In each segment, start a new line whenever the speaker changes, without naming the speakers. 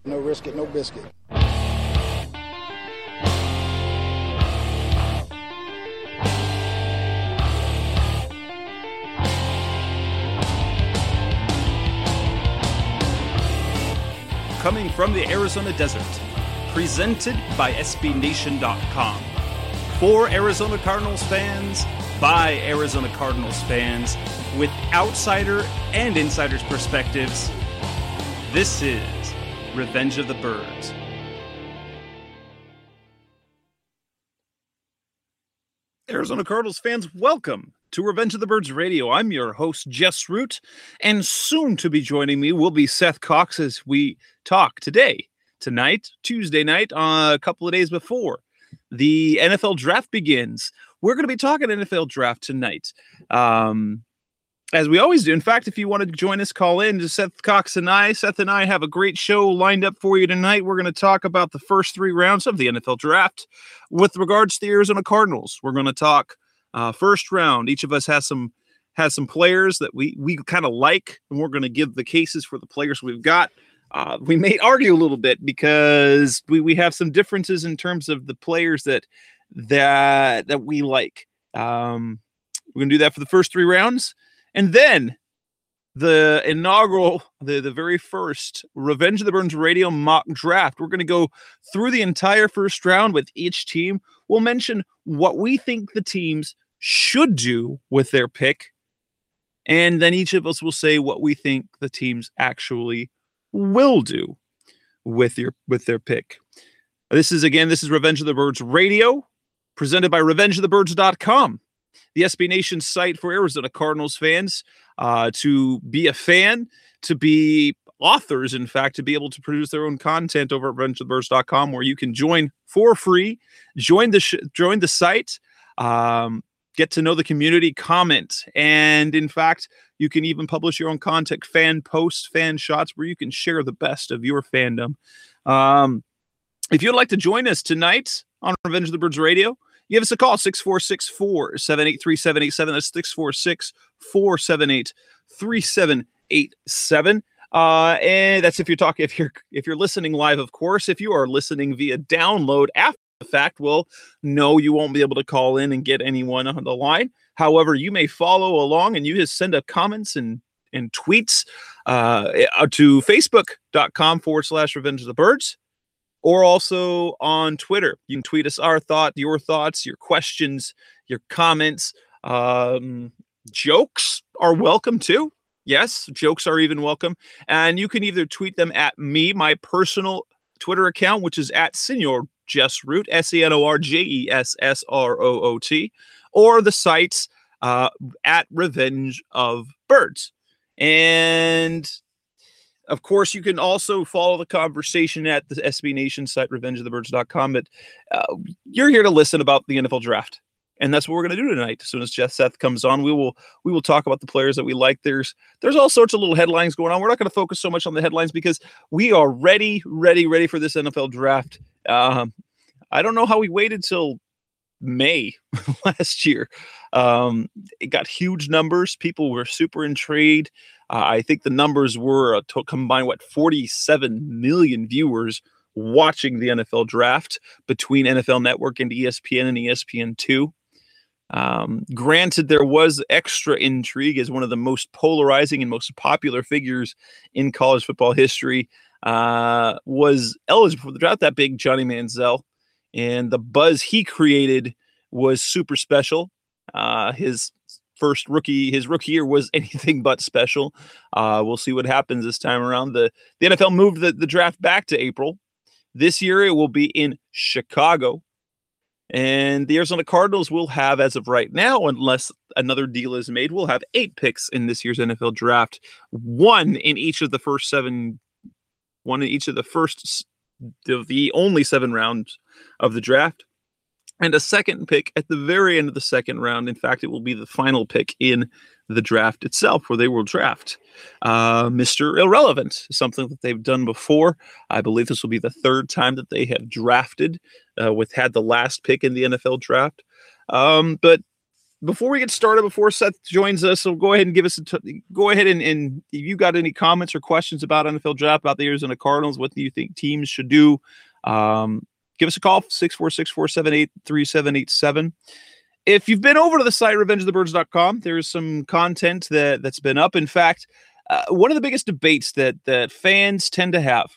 No risk it, no biscuit.
Coming from the Arizona desert, presented by SBNation.com. For Arizona Cardinals fans, by Arizona Cardinals fans, with outsider and insider's perspectives, this is Revenge of the Birds. Arizona Cardinals fans, welcome to Revenge of the Birds Radio. I'm your host, Jess Root, and soon to be joining me will be Seth Cox as we talk tonight, Tuesday night, a couple of days before the NFL draft begins. We're going to be talking NFL draft tonight, as we always do. In fact, if you want to join us, call in to Seth Cox and I. Seth and I have a great show lined up for you tonight. We're going to talk about the first three rounds of the NFL draft with regards to the Arizona Cardinals. We're going to talk first round. Each of us has some players that we kind of like, and we're going to give the cases for the players we've got. We may argue a little bit because we have some differences in terms of the players that we like. We're going to do that for the first three rounds. And then the inaugural, the very first Revenge of the Birds Radio mock draft. We're going to go through the entire first round with each team. We'll mention what we think the teams should do with their pick. And then each of us will say what we think the teams actually will do with their pick. This is Revenge of the Birds Radio, presented by RevengeOfTheBirds.com, the SB Nation site for Arizona Cardinals fans, to be a fan, to be authors, in fact, to be able to produce their own content over at RevengeOfTheBirds.com, where you can join for free, join the site, get to know the community, comment, and in fact, you can even publish your own content, fan posts, fan shots, where you can share the best of your fandom. If you'd like to join us tonight on Revenge of the Birds Radio, give us a call, 646-478-3787. That's 646-478-3787. And that's if you're listening live, of course. If you are listening via download after the fact, well, no, you won't be able to call in and get anyone on the line. However, you may follow along and you just send up comments and tweets to facebook.com/Revenge of the Birds, or also on Twitter. You can tweet us your thoughts, your questions, your comments. Jokes are welcome too. Yes, jokes are even welcome. And you can either tweet them at me, my personal Twitter account, which is at Senor Jessroot, SENORJESSROOT, or the sites at Revenge of Birds. And of course, you can also follow the conversation at the SB Nation site, RevengeOfTheBirds.com. But you're here to listen about the NFL draft, and that's what we're going to do tonight. As soon as Seth comes on, we will talk about the players that we like. There's all sorts of little headlines going on. We're not going to focus so much on the headlines because we are ready for this NFL draft. I don't know how we waited till May last year. It got huge numbers. People were super intrigued. I think the numbers were combined, 47 million viewers watching the NFL draft between NFL Network and ESPN and ESPN2. Granted, there was extra intrigue as one of the most polarizing and most popular figures in college football history was eligible for the draft, that big Johnny Manziel. And the buzz he created was super special. His rookie year was anything but special. We'll see what happens this time around. The NFL moved the draft back to April. This year it will be in Chicago. And the Arizona Cardinals will have, as of right now, unless another deal is made, will have 8 picks in this year's NFL draft. One in each of the only 7 rounds of the draft, and a second pick at the very end of the second round. In fact, it will be the final pick in the draft itself, where they will draft Mr. Irrelevant, something that they've done before. I believe this will be the 3rd time that they have drafted, had the last pick in the NFL draft. But before we get started, before Seth joins us, so go ahead and give us go ahead and if you got any comments or questions about NFL draft, about the Arizona Cardinals, what do you think teams should do? Give us a call, 646-478-3787. If you've been over to the site, revengeofthebirds.com, there's some content that's been up. In fact, one of the biggest debates that fans tend to have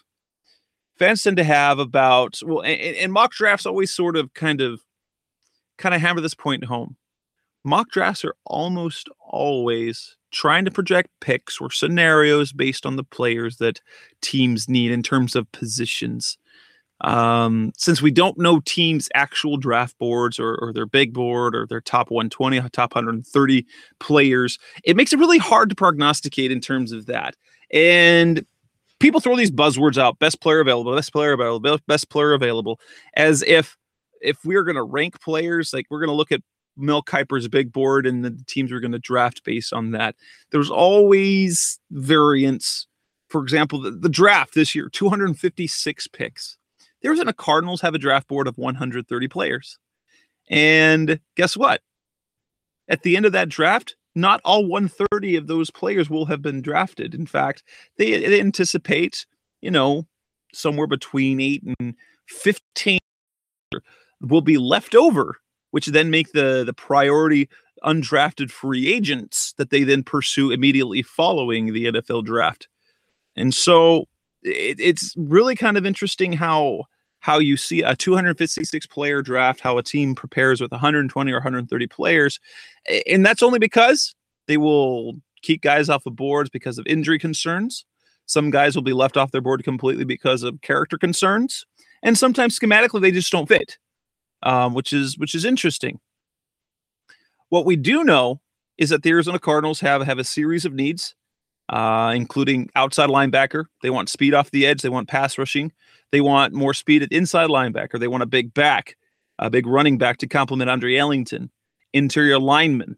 about, well, and mock drafts always sort of kind of hammer this point home. Mock drafts are almost always trying to project picks or scenarios based on the players that teams need in terms of positions. Since we don't know teams' actual draft boards or their big board or their top 120, top 130 players, it makes it really hard to prognosticate in terms of that. And people throw these buzzwords out: best player available, best player available, best player available, as if we're going to rank players, like we're going to look at Mel Kiper's big board and the teams are going to draft based on that. There's always variance. For example, the draft this year, 256 picks. The Arizona Cardinals have a draft board of 130 players. And guess what? At the end of that draft, not all 130 of those players will have been drafted. In fact, they anticipate, somewhere between 8 and 15 will be left over, which then make the priority undrafted free agents that they then pursue immediately following the NFL draft. And so it's really kind of interesting how you see a 256 player draft, how a team prepares with 120 or 130 players. And that's only because they will keep guys off the boards because of injury concerns. Some guys will be left off their board completely because of character concerns. And sometimes schematically they just don't fit. Which is interesting. What we do know is that the Arizona Cardinals have a series of needs, including outside linebacker. They want speed off the edge. They want pass rushing. They want more speed at inside linebacker. They want a big back, a big running back to complement Andre Ellington. Interior lineman.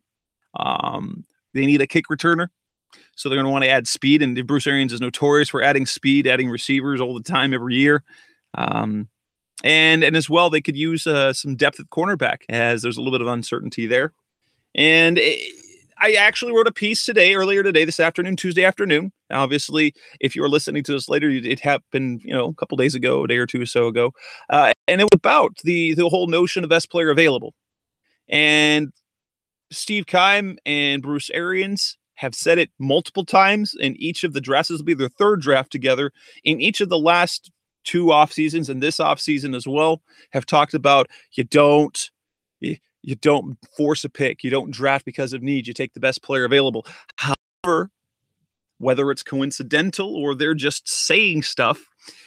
They need a kick returner. So they're going to want to add speed. And Bruce Arians is notorious for adding speed, adding receivers all the time, every year. And as well, they could use some depth at cornerback, as there's a little bit of uncertainty there. And I actually wrote a piece this afternoon, Tuesday afternoon. Obviously, if you're listening to this later, it happened, a couple days ago, a day or two or so ago. And it was about the whole notion of best player available. And Steve Keim and Bruce Arians have said it multiple times in each of the drafts. This will be their third draft together. In each of the last 2 off seasons and this off season as well, have talked about you don't force a pick, you don't draft because of need, you take the best player available. However, whether it's coincidental or they're just saying stuff,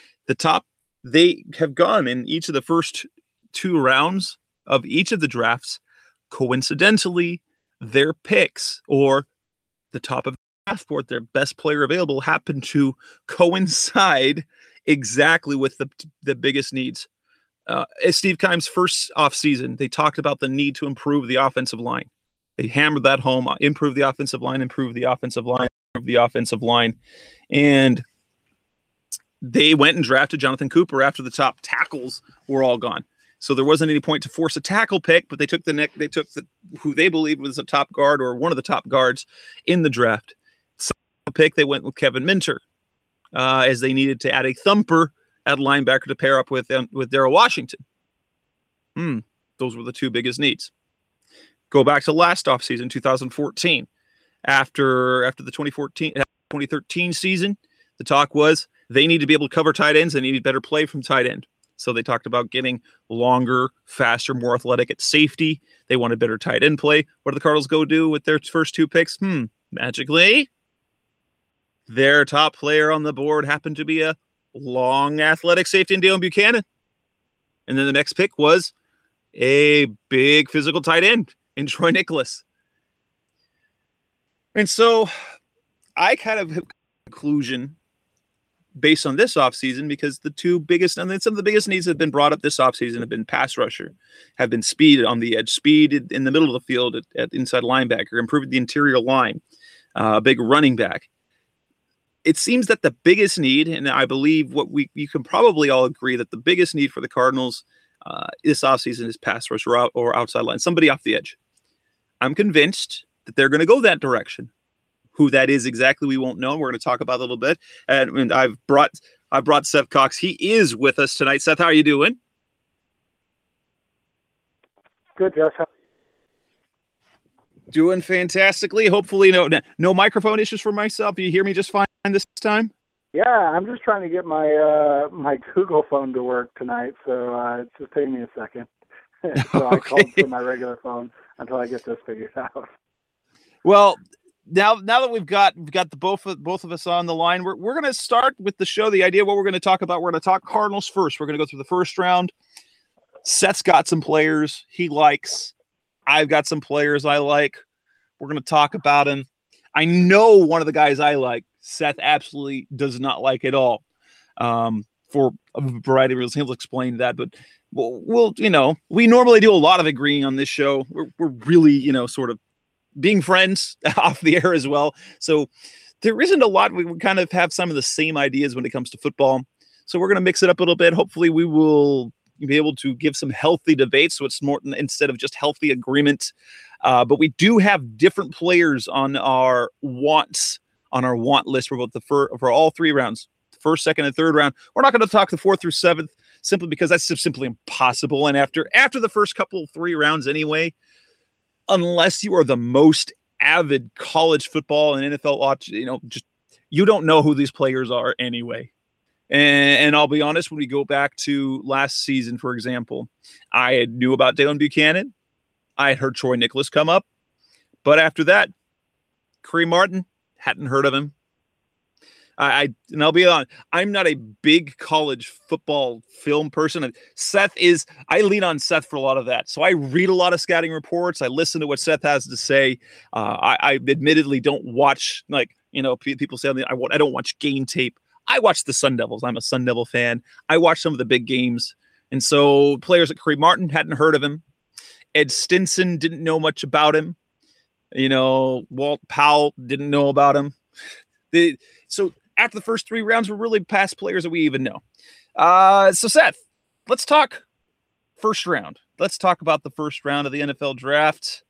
they have gone in each of the first 2 rounds of each of the drafts. Coincidentally, their picks or the top of the draft board, their best player available, happen to coincide exactly with the biggest needs. As Steve Keim's first offseason, they talked about the need to improve the offensive line. They hammered that home: improve the offensive line, improve the offensive line, improve the offensive line. And they went and drafted Jonathan Cooper after the top tackles were all gone. So there wasn't any point to force a tackle pick, but they took who they believed was a top guard or one of the top guards in the draft. So pick, they went with Kevin Minter. As they needed to add a thumper at linebacker to pair up with Darrell Washington. Those were the 2 biggest needs. Go back to last offseason, 2014. After the 2013 season, the talk was they need to be able to cover tight ends. They needed better play from tight end. So they talked about getting longer, faster, more athletic at safety. They wanted better tight end play. What did the Cardinals go do with their first 2 picks? Magically, their top player on the board happened to be a long, athletic safety in Dale Buchanan. And then the next pick was a big physical tight end in Troy Nicholas. And so I kind of have a conclusion based on this offseason, because the 2 biggest, and some of the biggest needs that have been brought up this offseason have been pass rusher, have been speed on the edge, speed in the middle of the field at inside linebacker, improving the interior line, a big running back. It seems that the biggest need, and I believe you can probably all agree that the biggest need for the Cardinals this offseason is pass rush or outside line, somebody off the edge. I'm convinced that they're going to go that direction. Who that is exactly, we won't know. We're going to talk about it a little bit. And I've brought Seth Cox. He is with us tonight. Seth, how are you doing?
Good, Jess.
Doing fantastically. Hopefully, no microphone issues for myself. You hear me just fine this time?
Yeah, I'm just trying to get my my Google phone to work tonight, so it's just taking me a second. So I called for my regular phone until I get this figured out.
Well, now that we've got the both of us on the line, we're going to start with the show. The idea what we're going to talk about. We're going to talk Cardinals first. We're going to go through the first round. Seth's got some players he likes. I've got some players I like. We're going to talk about him. I know one of the guys I like, Seth absolutely does not like at all, for a variety of reasons. He'll explain that, but we'll we normally do a lot of agreeing on this show. We're really, sort of being friends off the air as well. So there isn't a lot. We kind of have some of the same ideas when it comes to football. So we're going to mix it up a little bit. Hopefully we will be able to give some healthy debates. So it's more instead of just healthy agreement. But we do have different players on our want list for both for all three rounds, the first, second, and third round. We're not going to talk the fourth through seventh simply because that's just simply impossible. And after the first couple 3 rounds anyway, unless you are the most avid college football and NFL watch, you don't know who these players are anyway. And I'll be honest, when we go back to last season, for example, I knew about Dalen Buchanan. I had heard Troy Nicholas come up. But after that, Kareem Martin, hadn't heard of him. And I'll be honest, I'm not a big college football film person. I lean on Seth for a lot of that. So I read a lot of scouting reports. I listen to what Seth has to say. I admittedly don't watch, people say I don't watch game tape. I watch the Sun Devils. I'm a Sun Devil fan. I watch some of the big games. And so players like Kareem Martin, hadn't heard of him. Ed Stinson, didn't know much about him. Walt Powell, didn't know about him. So after the first 3 rounds, we're really past players that we even know. So Seth, let's talk first round. Let's talk about the first round of the NFL draft.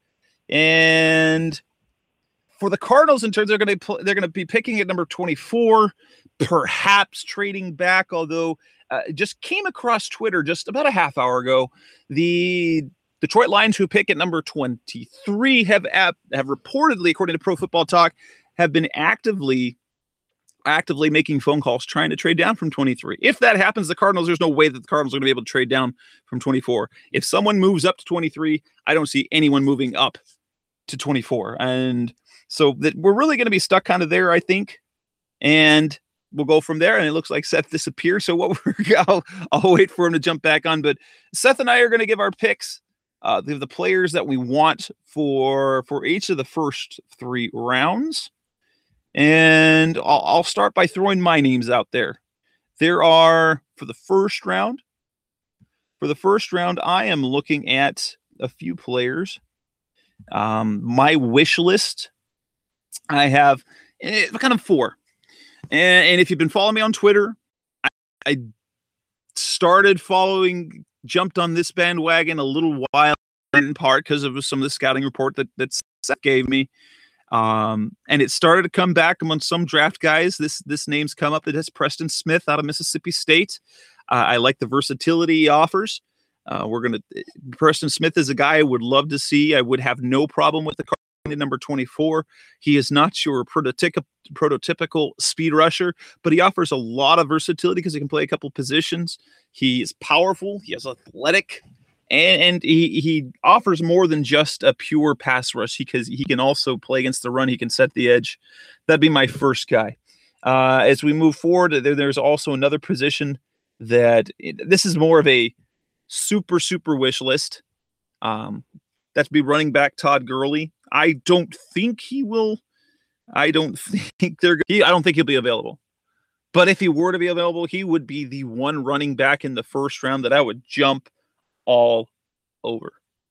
And for the Cardinals, in terms, they're going to be picking at number 24, perhaps trading back. Although, just came across Twitter just about a half hour ago, the Detroit Lions, who pick at number 23, have reportedly, according to Pro Football Talk, have been actively making phone calls trying to trade down from 23. If that happens, the Cardinals, there's no way that the Cardinals are going to be able to trade down from 24. If someone moves up to 23, I don't see anyone moving up to 24. And so that we're really going to be stuck kind of there, I think. And we'll go from there. And it looks like Seth disappeared. So I'll wait for him to jump back on. But Seth and I are going to give our picks. The players that we want for each of the first 3 rounds. And I'll start by throwing my names out there. There are, for the first round, I am looking at a few players. My wish list, I have kind of 4. And if you've been following me on Twitter, I jumped on this bandwagon a little while, in part because of some of the scouting report that Seth gave me. And it started to come back among some draft guys. This name's come up. It has Preston Smith out of Mississippi State. I like the versatility he offers. Preston Smith is a guy I would love to see. I would have no problem with the card at number 24. He is not your prototypical speed rusher, but he offers a lot of versatility because he can play a couple positions. He is powerful. He is athletic. And he offers more than just a pure pass rush because he can also play against the run. He can set the edge. That'd be my first guy. As we move forward, there's also another position that this is more of a super, super wish list. That'd be running back Todd Gurley. I don't think he'll be available. But if he were to be available, he would be the one running back in the first round that I would jump all over.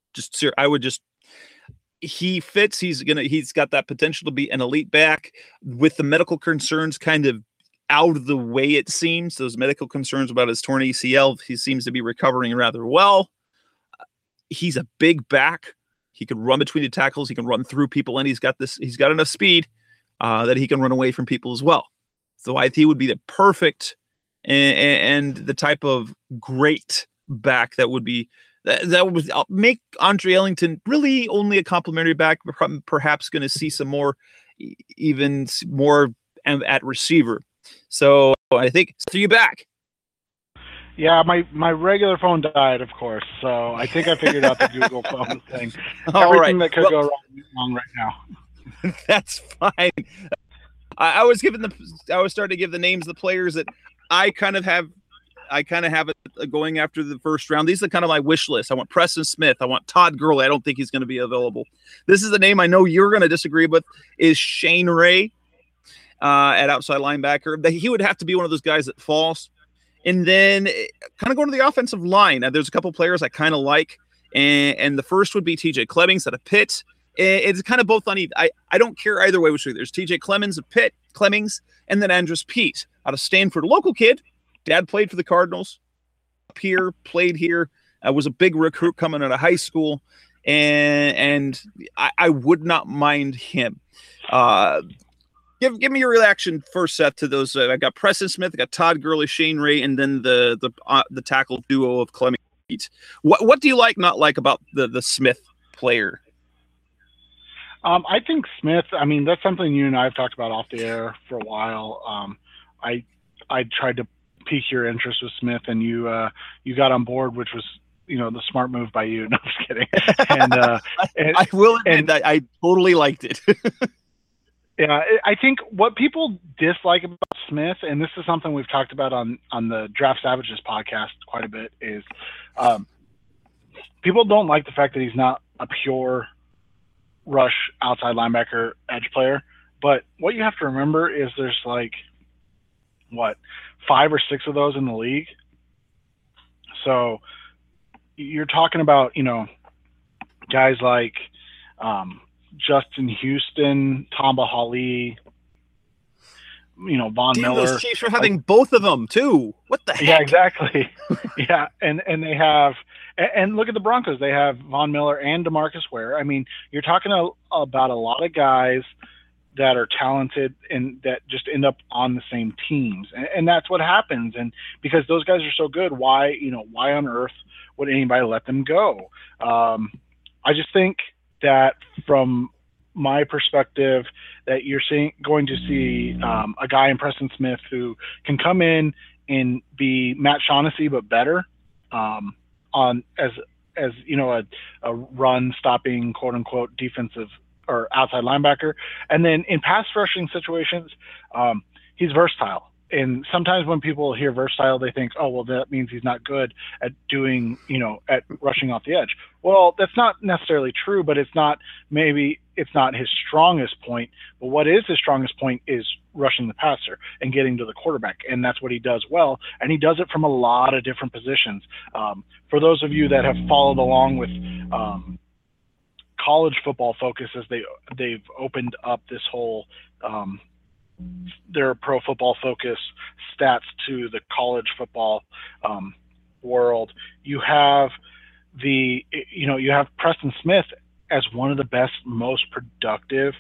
He fits. He's got that potential to be an elite back with the medical concerns kind of out of the way. It seems those medical concerns about his torn ACL, he seems to be recovering rather well. He's a big back. He can run between the tackles. He can run through people, and he's got enough speed that he can run away from people as well. So I think he would be the perfect and the type of great back that would make Andre Ellington really only a complimentary back, perhaps going to see some more, even more at receiver. So I think, so you back.
Yeah, my regular phone died, of course. So I think I figured out the Google phone thing. Everything that could go wrong right now.
That's fine. I was starting to give the names of the players that I kind of have it going after the first round. These are kind of my wish list. I want Preston Smith. I want Todd Gurley. I don't think he's going to be available. This is the name I know you're going to disagree with, is Shane Ray at outside linebacker. He would have to be one of those guys that falls. And then kind of going to the offensive line. Now, there's a couple players I kind of like. And the first would be TJ Clemmings out of Pitt. It's kind of both uneven. I don't care either way which way. There's TJ Clemmings of Pitt, and then Andrus Peat out of Stanford, a local kid. Dad played for the Cardinals up here, played here. I was a big recruit coming out of high school, and I would not mind him. Give me your reaction first, Seth, to those. I got Preston Smith, I got Todd Gurley, Shane Ray, and then the tackle duo of Clemmings. What do you not like about the Smith player?
I think Smith, that's something you and I have talked about off the air for a while. I tried to pique your interest with Smith, and you got on board, which was, the smart move by you. No, I'm just kidding. And
I will admit that I totally liked it.
Yeah, I think what people dislike about Smith, and this is something we've talked about on the Draft Savages podcast quite a bit, is people don't like the fact that he's not a pure rush outside linebacker edge player. But what you have to remember is there's 5 or 6 of those in the league. So you're talking about, guys like Justin Houston, Tamba Hali, Von Miller.
Those Chiefs are having both of them too. What the heck?
Yeah, exactly. Yeah, and they have, and look at the Broncos. They have Von Miller and DeMarcus Ware. You're talking about a lot of guys that are talented and that just end up on the same teams, and that's what happens. And because those guys are so good, why on earth would anybody let them go? I just think that from my perspective, that you're going to see a guy in Preston Smith who can come in and be Matt Shaughnessy but better on as a run stopping, quote unquote, defensive or outside linebacker. And then in pass rushing situations, he's versatile. And sometimes when people hear versatile, they think, oh, well, that means he's not good at doing, at rushing off the edge. Well, that's not necessarily true, but it's not his strongest point. But what is his strongest point is rushing the passer and getting to the quarterback. And that's what he does well. And he does it from a lot of different positions. For those of you that have followed along with college football Focus, as they've opened up this whole their Pro Football Focus stats to the college football world, you have Preston Smith as one of the best, most productive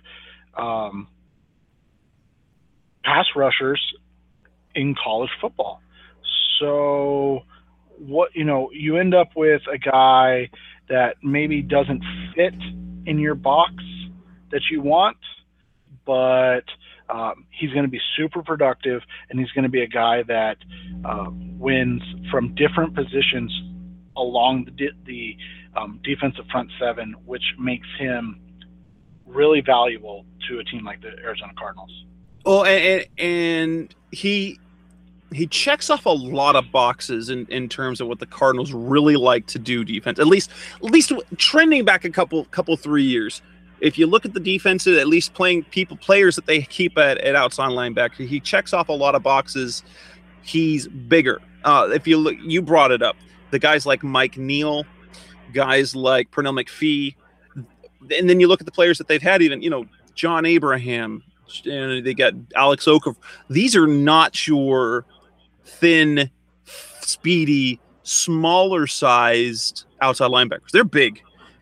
pass rushers in college football. So you end up with a guy that maybe doesn't fit in your box that you want, but he's going to be super productive, and he's going to be a guy that wins from different positions along the defensive front seven, which makes him really valuable to a team like the Arizona Cardinals.
Well, and he checks off a lot of boxes in terms of what the Cardinals really like to do defense. At least trending back a couple 3 years. If you look at the defense, at least players that they keep at outside linebacker, he checks off a lot of boxes. He's bigger. If you look, you brought it up. The guys like Mike Neal, guys like Pernell McPhee, and then you look at the players that they've had. Even John Abraham, and they got Alex Okafor. These are not your thin, speedy, smaller sized outside linebackers. They're big.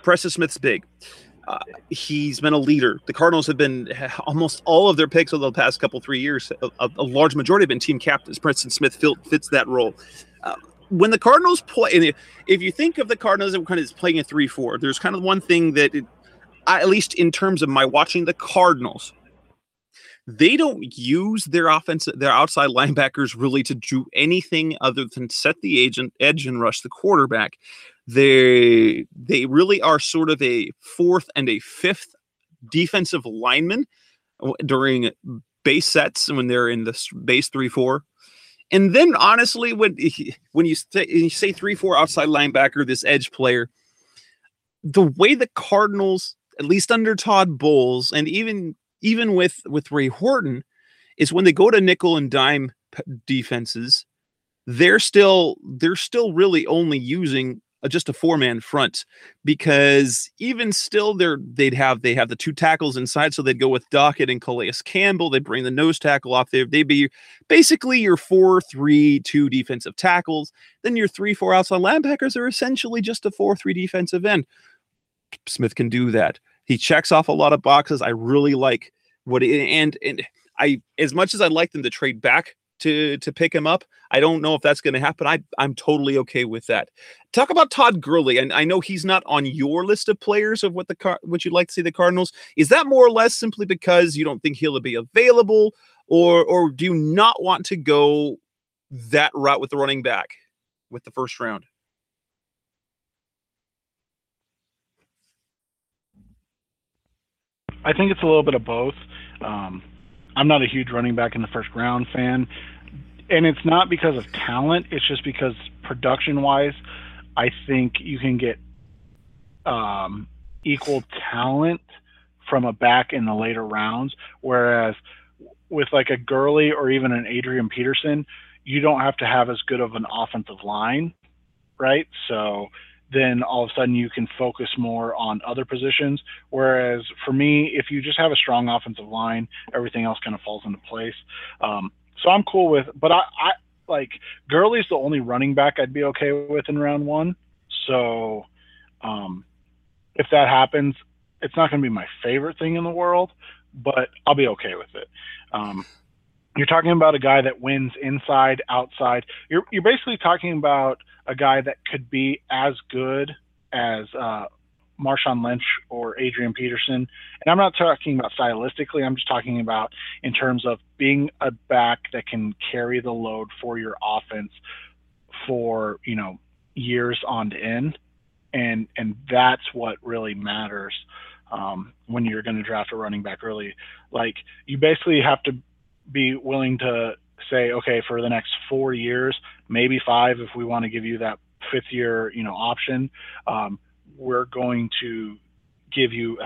Preston Smith's big. He's been a leader. The Cardinals have been almost all of their picks over the past 3 years. A large majority have been team captains. Preston Smith fits that role. When the Cardinals play, and if you think of the Cardinals kind of playing a 3-4, there's kind of one thing that, at least in terms of my watching the Cardinals, they don't use their outside linebackers really to do anything other than set the edge and rush the quarterback. They really are sort of a fourth and a fifth defensive lineman during base sets when they're in the base 3-4. And then honestly, when you say 3-4 outside linebacker, this edge player, the way the Cardinals, at least under Todd Bowles, and even with Ray Horton, is when they go to nickel and dime defenses, they're still really only using just a 4-man front, because even still they have the 2 tackles inside, so they'd go with Dockett and Calais Campbell. They bring the nose tackle off there. They'd be basically your 4-3-2 defensive tackles. Then your 3-4 outside linebackers are essentially just a 4-3 defensive end. Smith can do that. He checks off a lot of boxes. I really like and I, as much as I'd like them to trade back to pick him up, I don't know if that's going to happen. I'm totally okay with that. Talk about Todd Gurley, and I know he's not on your list of players of what you'd like to see the Cardinals. Is that more or less simply because you don't think he'll be available, or do you not want to go that route with the running back with the first round?
I think it's a little bit of both. I'm not a huge running back in the first round fan, and it's not because of talent. It's just because production-wise, I think you can get equal talent from a back in the later rounds, whereas with like a Gurley or even an Adrian Peterson, you don't have to have as good of an offensive line, right? So then all of a sudden you can focus more on other positions. Whereas for me, if you just have a strong offensive line, everything else kind of falls into place. So I'm cool with, but I like Gurley's the only running back I'd be okay with in round 1. So if that happens, it's not going to be my favorite thing in the world, but I'll be okay with it. You're talking about a guy that wins inside, outside. You're basically talking about a guy that could be as good as Marshawn Lynch or Adrian Peterson. And I'm not talking about stylistically. I'm just talking about in terms of being a back that can carry the load for your offense for, years on end. And that's what really matters when you're going to draft a running back early. Like, you basically have to be willing to say, okay, for the next 4 years, maybe 5, if we want to give you that 5th year, option, we're going to give you,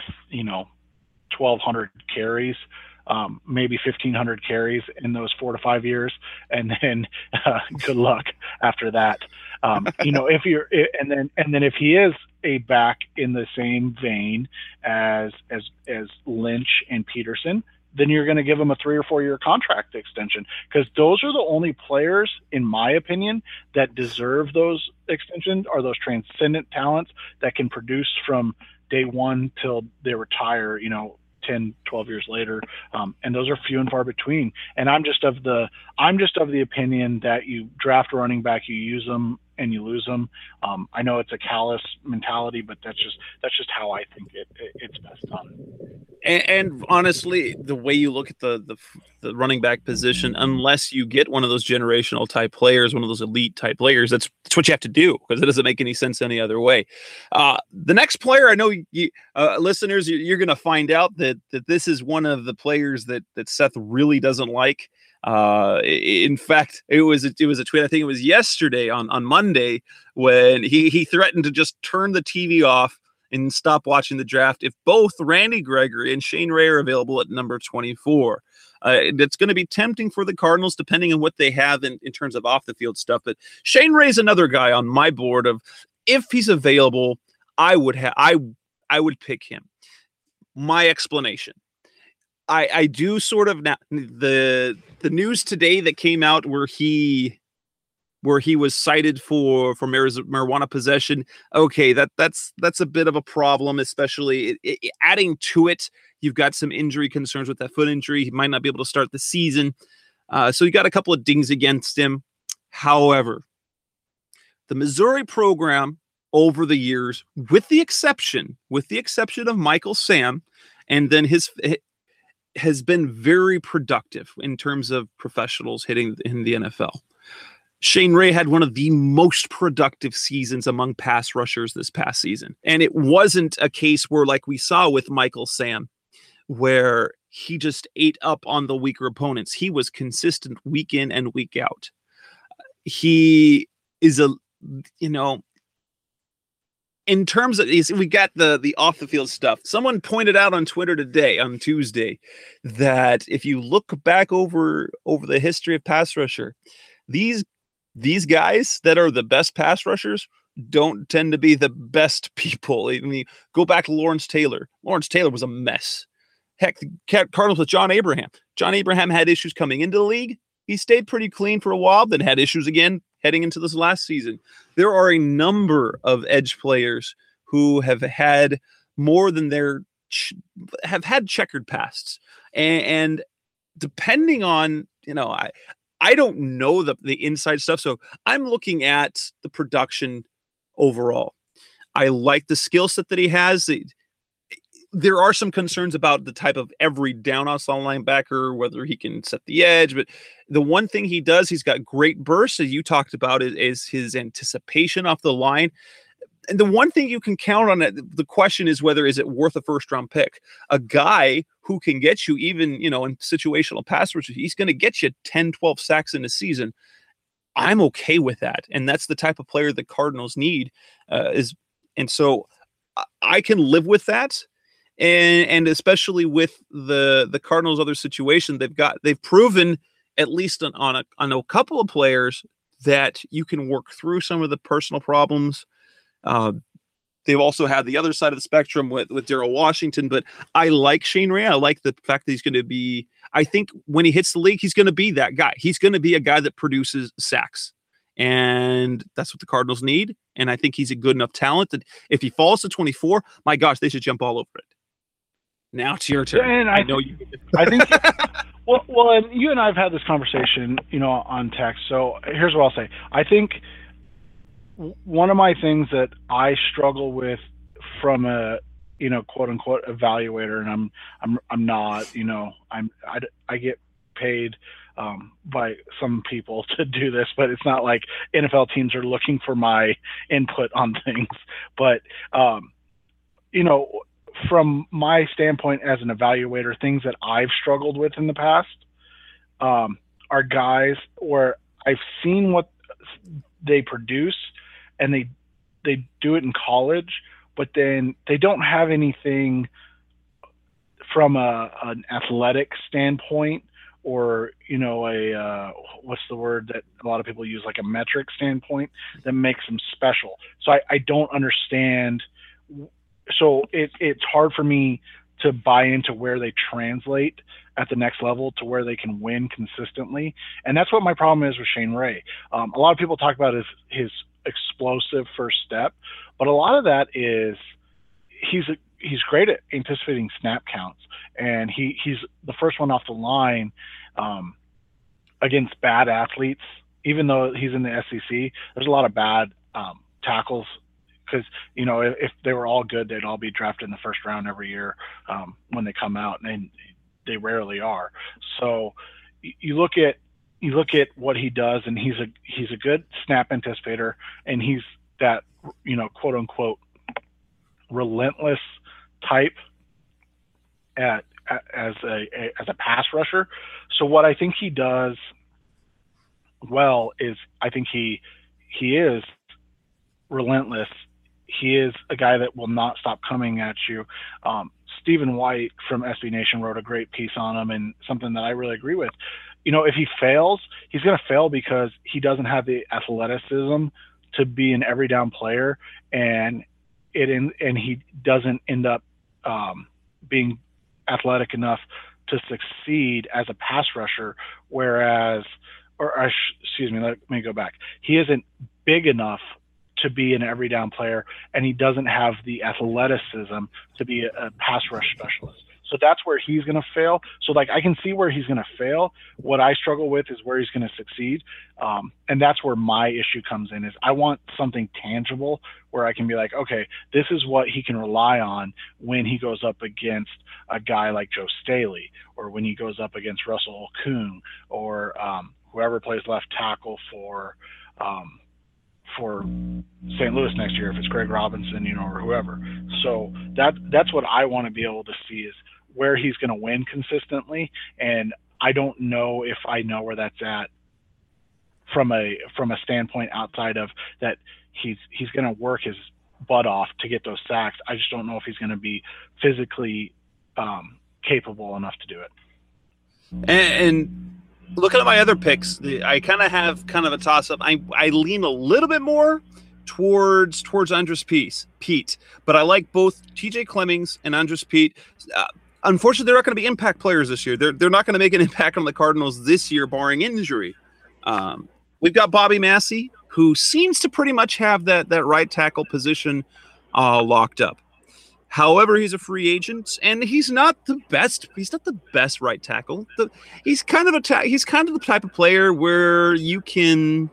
1,200 carries, maybe 1,500 carries in those 4 to 5 years, and then good luck after that. If you're, and then if he is a back in the same vein as Lynch and Peterson, then you're going to give them a 3 or 4 year contract extension, because those are the only players, in my opinion, that deserve those extensions, are those transcendent talents that can produce from day one till they retire, 10, 12 years later. And those are few and far between. And I'm just of the opinion that you draft a running back, you use them and you lose them. I know it's a callous mentality, but that's just how I think it's best done.
And honestly, the way you look at the running back position, unless you get one of those generational type players, one of those elite type players, that's what you have to do, because it doesn't make any sense any other way. The next player, I know you listeners, you're going to find out that this is one of the players that Seth really doesn't like. In fact, it was a tweet. I think it was yesterday on Monday, when he threatened to just turn the TV off and stop watching the draft if both Randy Gregory and Shane Ray are available at number 24. It's going to be tempting for the Cardinals, depending on what they have in terms of off the field stuff. But Shane Ray is another guy on my board of, if he's available, I would pick him. My explanation: I do sort of now, the news today that came out where he where he was cited for marijuana possession. Okay, that's a bit of a problem, especially adding to it. You've got some injury concerns with that foot injury. He might not be able to start the season. So you got a couple of dings against him. However, the Missouri program over the years, with the exception of Michael Sam, and then has been very productive in terms of professionals hitting in the NFL. Shane Ray had one of the most productive seasons among pass rushers this past season. And it wasn't a case where, like we saw with Michael Sam, where he just ate up on the weaker opponents. He was consistent week in and week out. He is in terms of, we got the off the field stuff. Someone pointed out on Twitter today, on Tuesday, that if you look back over the history of pass rusher, these guys that are the best pass rushers don't tend to be the best people. I mean, go back to Lawrence Taylor. Lawrence Taylor was a mess. Heck, the Cardinals with John Abraham. John Abraham had issues coming into the league. He stayed pretty clean for a while, then had issues again heading into this last season. There are a number of edge players who have had more than have had checkered pasts. And depending on, I don't know the inside stuff. So I'm looking at the production overall. I like the skill set that he has. There are some concerns about the type of every down outside linebacker, whether he can set the edge. But the one thing he does, he's got great bursts, as you talked about, is his anticipation off the line. And the one thing you can count on, the question is whether is it worth a first-round pick. A guy who can get you even, in situational pass rush, he's going to get you 10, 12 sacks in a season. I'm okay with that. And that's the type of player the Cardinals need. And so I can live with that. And especially with the Cardinals' other situation, they've proven, at least on a couple of players, that you can work through some of the personal problems. They've also had the other side of the spectrum with Darryl Washington, but I like Shane Ray. I like the fact that he's going to be, I think when he hits the league, he's going to be that guy. He's going to be a guy that produces sacks. And that's what the Cardinals need. And I think he's a good enough talent that if he falls to 24, my gosh, they should jump all over it. Now it's your turn.
And I think well, and you and I have had this conversation, on text. So here's what I'll say. I think one of my things that I struggle with from a, quote unquote evaluator, and I'm not, I get paid by some people to do this, but it's not like NFL teams are looking for my input on things. But, from my standpoint as an evaluator, things that I've struggled with in the past are guys where I've seen what they produce and they do it in college, but then they don't have anything from an athletic standpoint or, what's the word that a lot of people use, like a metric standpoint that makes them special. So I don't understand. So it's hard for me to buy into where they translate at the next level to where they can win consistently. And that's what my problem is with Shane Ray. A lot of people talk about his explosive first step, but a lot of that is he's great at anticipating snap counts. And he's the first one off the line against bad athletes. Even though he's in the SEC, there's a lot of bad tackles. Because, if they were all good, they'd all be drafted in the first round every year when they come out, and they rarely are. So you look at what he does, and he's a good snap anticipator, and he's that quote unquote relentless type as a pass rusher. So what I think he does well is I think he is relentless. He is a guy that will not stop coming at you. Stephen White from SB Nation wrote a great piece on him, and something that I really agree with. If he fails, he's going to fail because he doesn't have the athleticism to be an every down player, and he doesn't end up being athletic enough to succeed as a pass rusher. Whereas excuse me, let me go back. He isn't big enough to be an every down player, and he doesn't have the athleticism to be a pass rush specialist. So that's where he's going to fail. So like I can see where he's going to fail. What I struggle with is where he's going to succeed. And that's where my issue comes in, is I want something tangible where I can be like, okay, this is what he can rely on when he goes up against a guy like Joe Staley, or when he goes up against Russell Okung, or whoever plays left tackle for St. Louis next year, if it's Greg Robinson, or whoever. So that's what I want to be able to see, is where he's going to win consistently. And I don't know if I know where that's at from a standpoint outside of that he's going to work his butt off to get those sacks. I just don't know if he's going to be physically capable enough to do it.
And looking at my other picks, I kind of have a toss-up. I lean a little bit more towards Andrus Peat, but I like both TJ Clemmings and Andrus Peat. Unfortunately, they're not going to be impact players this year. They're not going to make an impact on the Cardinals this year, barring injury. We've got Bobby Massey, who seems to pretty much have that right tackle position locked up. However, he's a free agent, and he's not the best. He's not the best right tackle. He's kind of the type of player where you can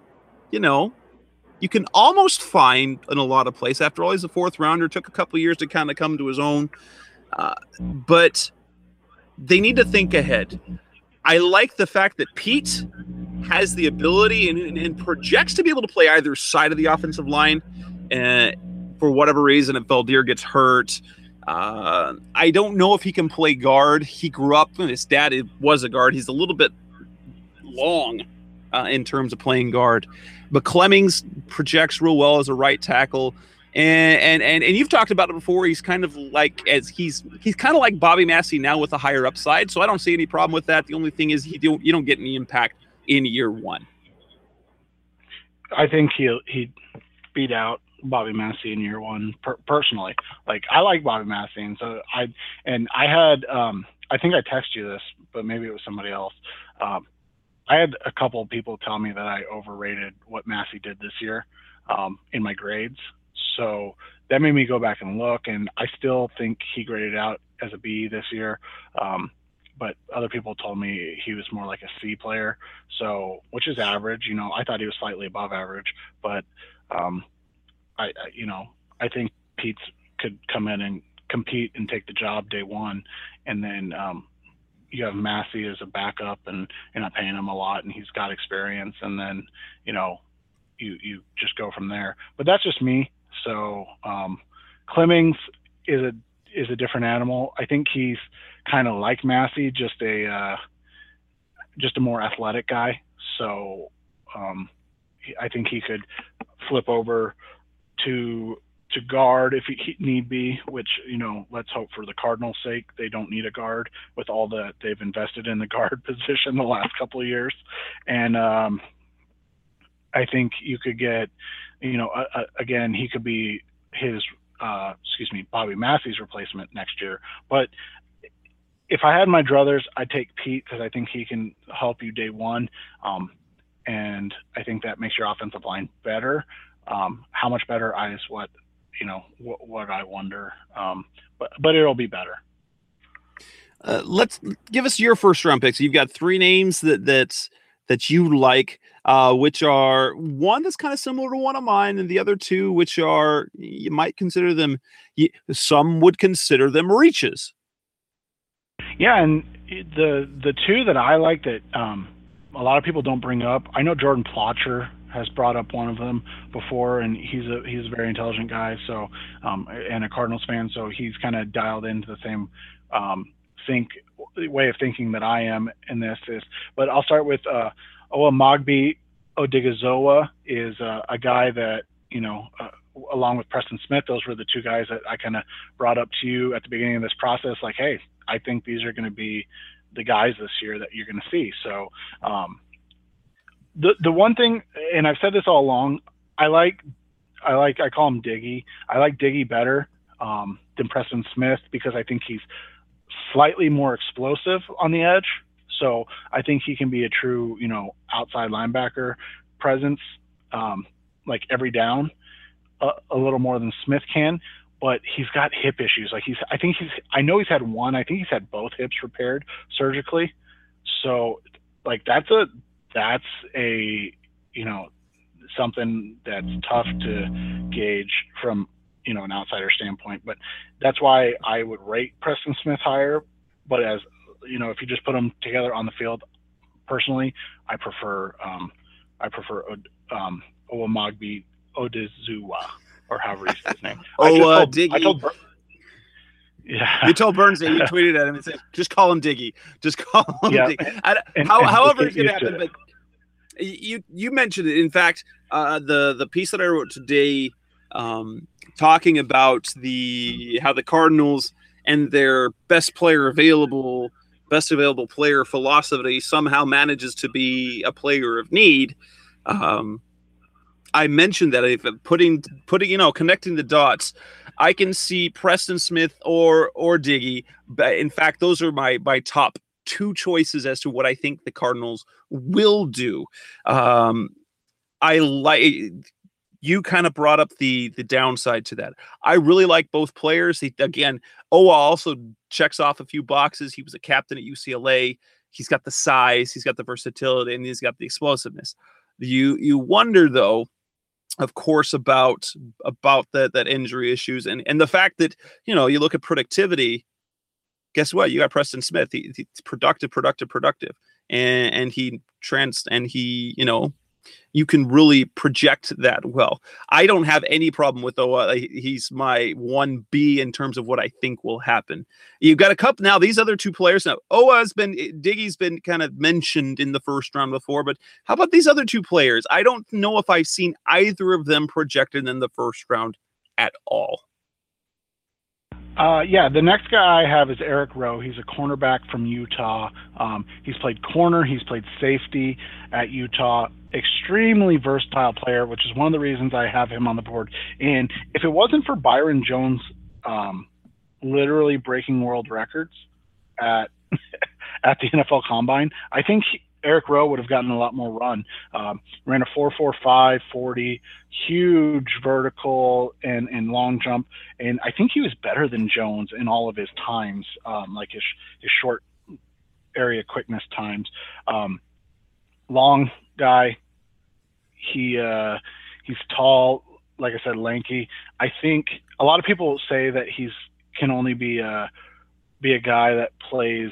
almost find in a lot of places. After all, he's a fourth rounder. Took a couple of years to kind of come to his own. But they need to think ahead. I like the fact that Pete has the ability and projects to be able to play either side of the offensive line. For whatever reason, if Valdir gets hurt, I don't know if he can play guard. He grew up, and his dad was a guard. He's a little bit long in terms of playing guard. But Clemmings projects real well as a right tackle. And you've talked about it before. He's kind of like he's kind of like Bobby Massey now with a higher upside. So I don't see any problem with that. The only thing is you don't get any impact in year one.
I think he'd beat out Bobby Massey in year one personally. Like, I like Bobby Massey, and so I had I think I texted you this, but maybe it was somebody else. I had a couple of people tell me that I overrated what Massey did this year in my grades. So that made me go back and look, and I still think he graded out as a B this year. But other people told me he was more like a C player, so which is average. I thought he was slightly above average, but I think Pete could come in and compete and take the job day one, and then you have Massey as a backup, and you're not paying him a lot, and he's got experience, and then you just go from there. But that's just me. So Clemmings is a different animal. I think he's kind of like Massey, just a more athletic guy. So I think he could flip over to guard if he need be, which, let's hope for the Cardinals' sake they don't need a guard with all that they've invested in the guard position the last couple of years. And I think you could get, again, he could be Bobby Massey's replacement next year. But if I had my druthers, I'd take Pete, because I think he can help you day one. And I think that makes your offensive line better. How much better is what I wonder. But it'll be better.
Let's give us your first round picks. You've got three names that you like, which are one that's kind of similar to one of mine, and the other two, which are, you might consider them, some would consider them reaches.
Yeah, and the two that I like that a lot of people don't bring up, I know Jordan Plotcher has brought up one of them before, and he's a very intelligent guy, so and a Cardinals fan, so he's kind of dialed into the same way of thinking that I am in this. But I'll start with Olamagbe Odighizowa is a guy that, along with Preston Smith, those were the two guys that I kind of brought up to you at the beginning of this process. Like, hey, I think these are going to be the guys this year that you're going to see. So the one thing, and I've said this all along, I call him Diggy. I like Diggy better than Preston Smith, because I think he's slightly more explosive on the edge. So I think he can be a true, outside linebacker presence, like every down, a little more than Smith can. But he's got hip issues. I know he's had one. I think he's had both hips repaired surgically. So, like that's a something that's tough to gauge from an outsider standpoint. But that's why I would rate Preston Smith higher. But as if you just put them together on the field, personally, I prefer Owamagbe Odezuwa, or however he's his name.
Diggy.
Yeah.
You told Burns that you tweeted at him and said, "Just call him Diggy. Just call him Diggy." However it's going to happen, but you mentioned it. In fact, the piece that I wrote today, talking about how the Cardinals and their best available player philosophy somehow manages to be a player of need. I mentioned that if putting connecting the dots, I can see Preston Smith or Diggy. But in fact, those are my top two choices as to what I think the Cardinals will do. I like, you kind of brought up the downside to that. I really like both players. Owa also checks off a few boxes. He was a captain at UCLA. He's got the size, he's got the versatility, and he's got the explosiveness. You wonder though, of course, about that injury issues and the fact that you look at productivity. Guess what? You got Preston Smith. He's productive, and he you can really project that well. I don't have any problem with Owa. He's my 1B in terms of what I think will happen. You've got a couple now. These other two players now. Diggy's been kind of mentioned in the first round before, but how about these other two players? I don't know if I've seen either of them projected in the first round at all.
The next guy I have is Eric Rowe. He's a cornerback from Utah. He's played corner. He's played safety at Utah. Extremely versatile player, which is one of the reasons I have him on the board. And if it wasn't for Byron Jones literally breaking world records at the NFL Combine, I think Eric Rowe would have gotten a lot more run. Ran a 4.45 40, huge vertical and long jump, and I think he was better than Jones in all of his times, like his short area quickness times. Long guy. He's tall, like I said, lanky. I think a lot of people say that he's can only be a guy that plays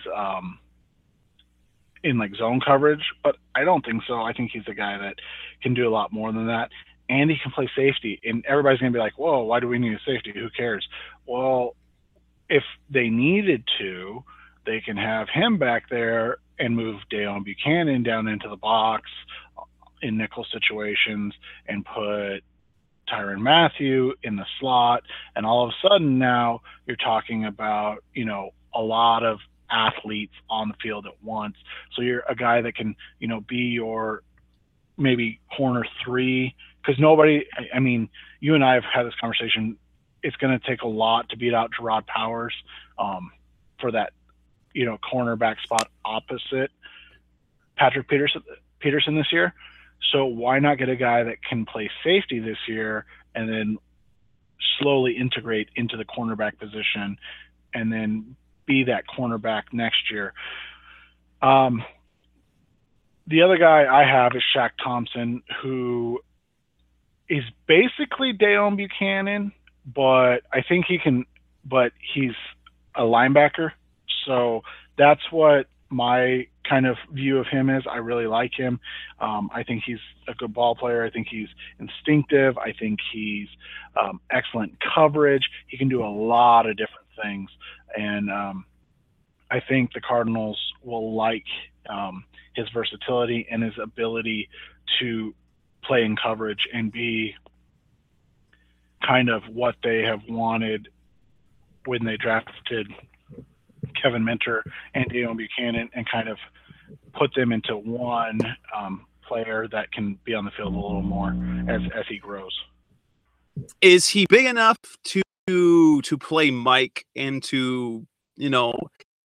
in like zone coverage, but I don't think so. I think he's a guy that can do a lot more than that, and he can play safety. And everybody's gonna be like, "Whoa, why do we need a safety? Who cares?" Well, if they needed to, they can have him back there and move Deone Bucannon down into the box in nickel situations and put Tyrann Mathieu in the slot, and all of a sudden now you're talking about a lot of athletes on the field at once. So you're a guy that can be your maybe corner 3, because nobody, I mean, you and I have had this conversation. It's going to take a lot to beat out Gerard Powers for that cornerback spot opposite Patrick Peterson this year. So why not get a guy that can play safety this year and then slowly integrate into the cornerback position and then be that cornerback next year? The other guy I have is Shaq Thompson, who is basically Deone Bucannon, but I think he's a linebacker. So that's what my kind of view of him is. I really like him. I think he's a good ball player. I think he's instinctive. I think he's excellent coverage. He can do a lot of different things. And I think the Cardinals will like his versatility and his ability to play in coverage and be kind of what they have wanted when they drafted Kevin Minter and Deone Bucannon, and kind of put them into one player that can be on the field a little more as he grows.
Is he big enough to play Mike and to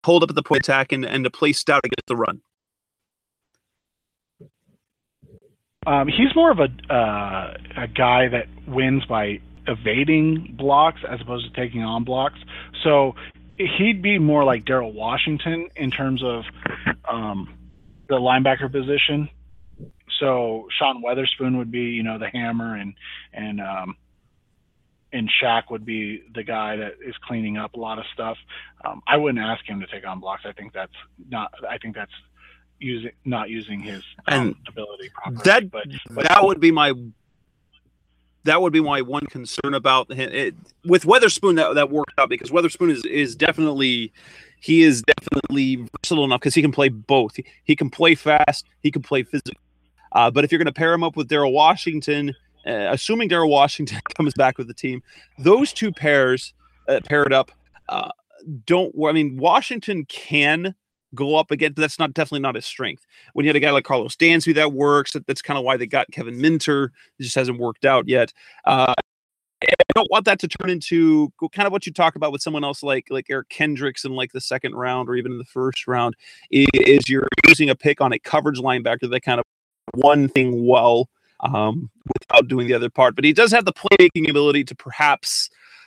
hold up at the point attack and to play stout against the run?
He's more of a guy that wins by evading blocks as opposed to taking on blocks. So he'd be more like Darryl Washington in terms of the linebacker position. So Sean Weatherspoon would be, the hammer, and Shaq would be the guy that is cleaning up a lot of stuff. I wouldn't ask him to take on blocks. I think that's not using his ability properly.
That would be my one concern about him. With Weatherspoon, that worked out because Weatherspoon is definitely versatile enough because he can play both. He can play fast, he can play physical. But if you're going to pair him up with Darryl Washington, assuming Darryl Washington comes back with the team, those two pairs paired up Washington can go up again, but that's definitely not his strength. When you had a guy like Carlos Dansby, that works. That's kind of why they got Kevin Minter. It just hasn't worked out yet. I don't want that to turn into kind of what you talk about with someone else like Eric Kendricks in like the second round or even in the first round, is you're using a pick on a coverage linebacker that kind of one thing well without doing the other part. But he does have the playmaking ability to perhaps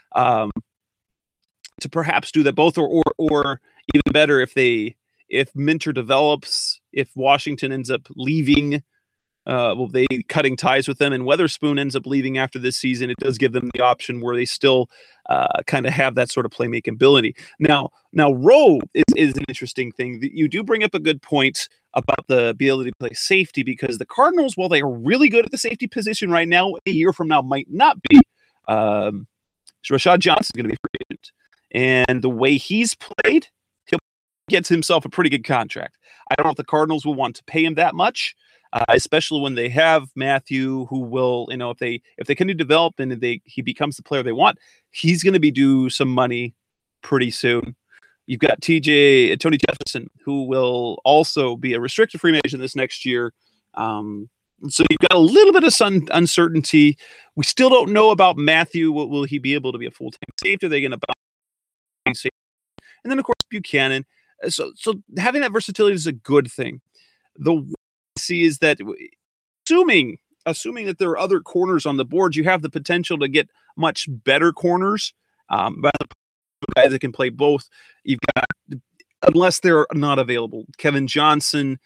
do that both, or even better if Minter develops, if Washington ends up leaving, they cutting ties with them, and Weatherspoon ends up leaving after this season, it does give them the option where they still kind of have that sort of playmaking ability. Now Rowe is an interesting thing. You do bring up a good point about the ability to play safety, because the Cardinals, while they are really good at the safety position right now, a year from now might not be. Rashad Johnson's going to be free agent, and the way he's played, gets himself a pretty good contract. I don't know if the Cardinals will want to pay him that much, especially when they have Matthew, who will, if they continue to develop and he becomes the player they want, he's going to be due some money pretty soon. You've got Tony Jefferson, who will also be a restricted free agent this next year. So you've got a little bit of uncertainty. We still don't know about Matthew. Will he be able to be a full-time safety? Are they going to bounce? And then, of course, Buchanan. So having that versatility is a good thing. The way I see is that assuming that there are other corners on the board, you have the potential to get much better corners. Guys that can play both. You've got, unless they're not available, Kevin Johnson,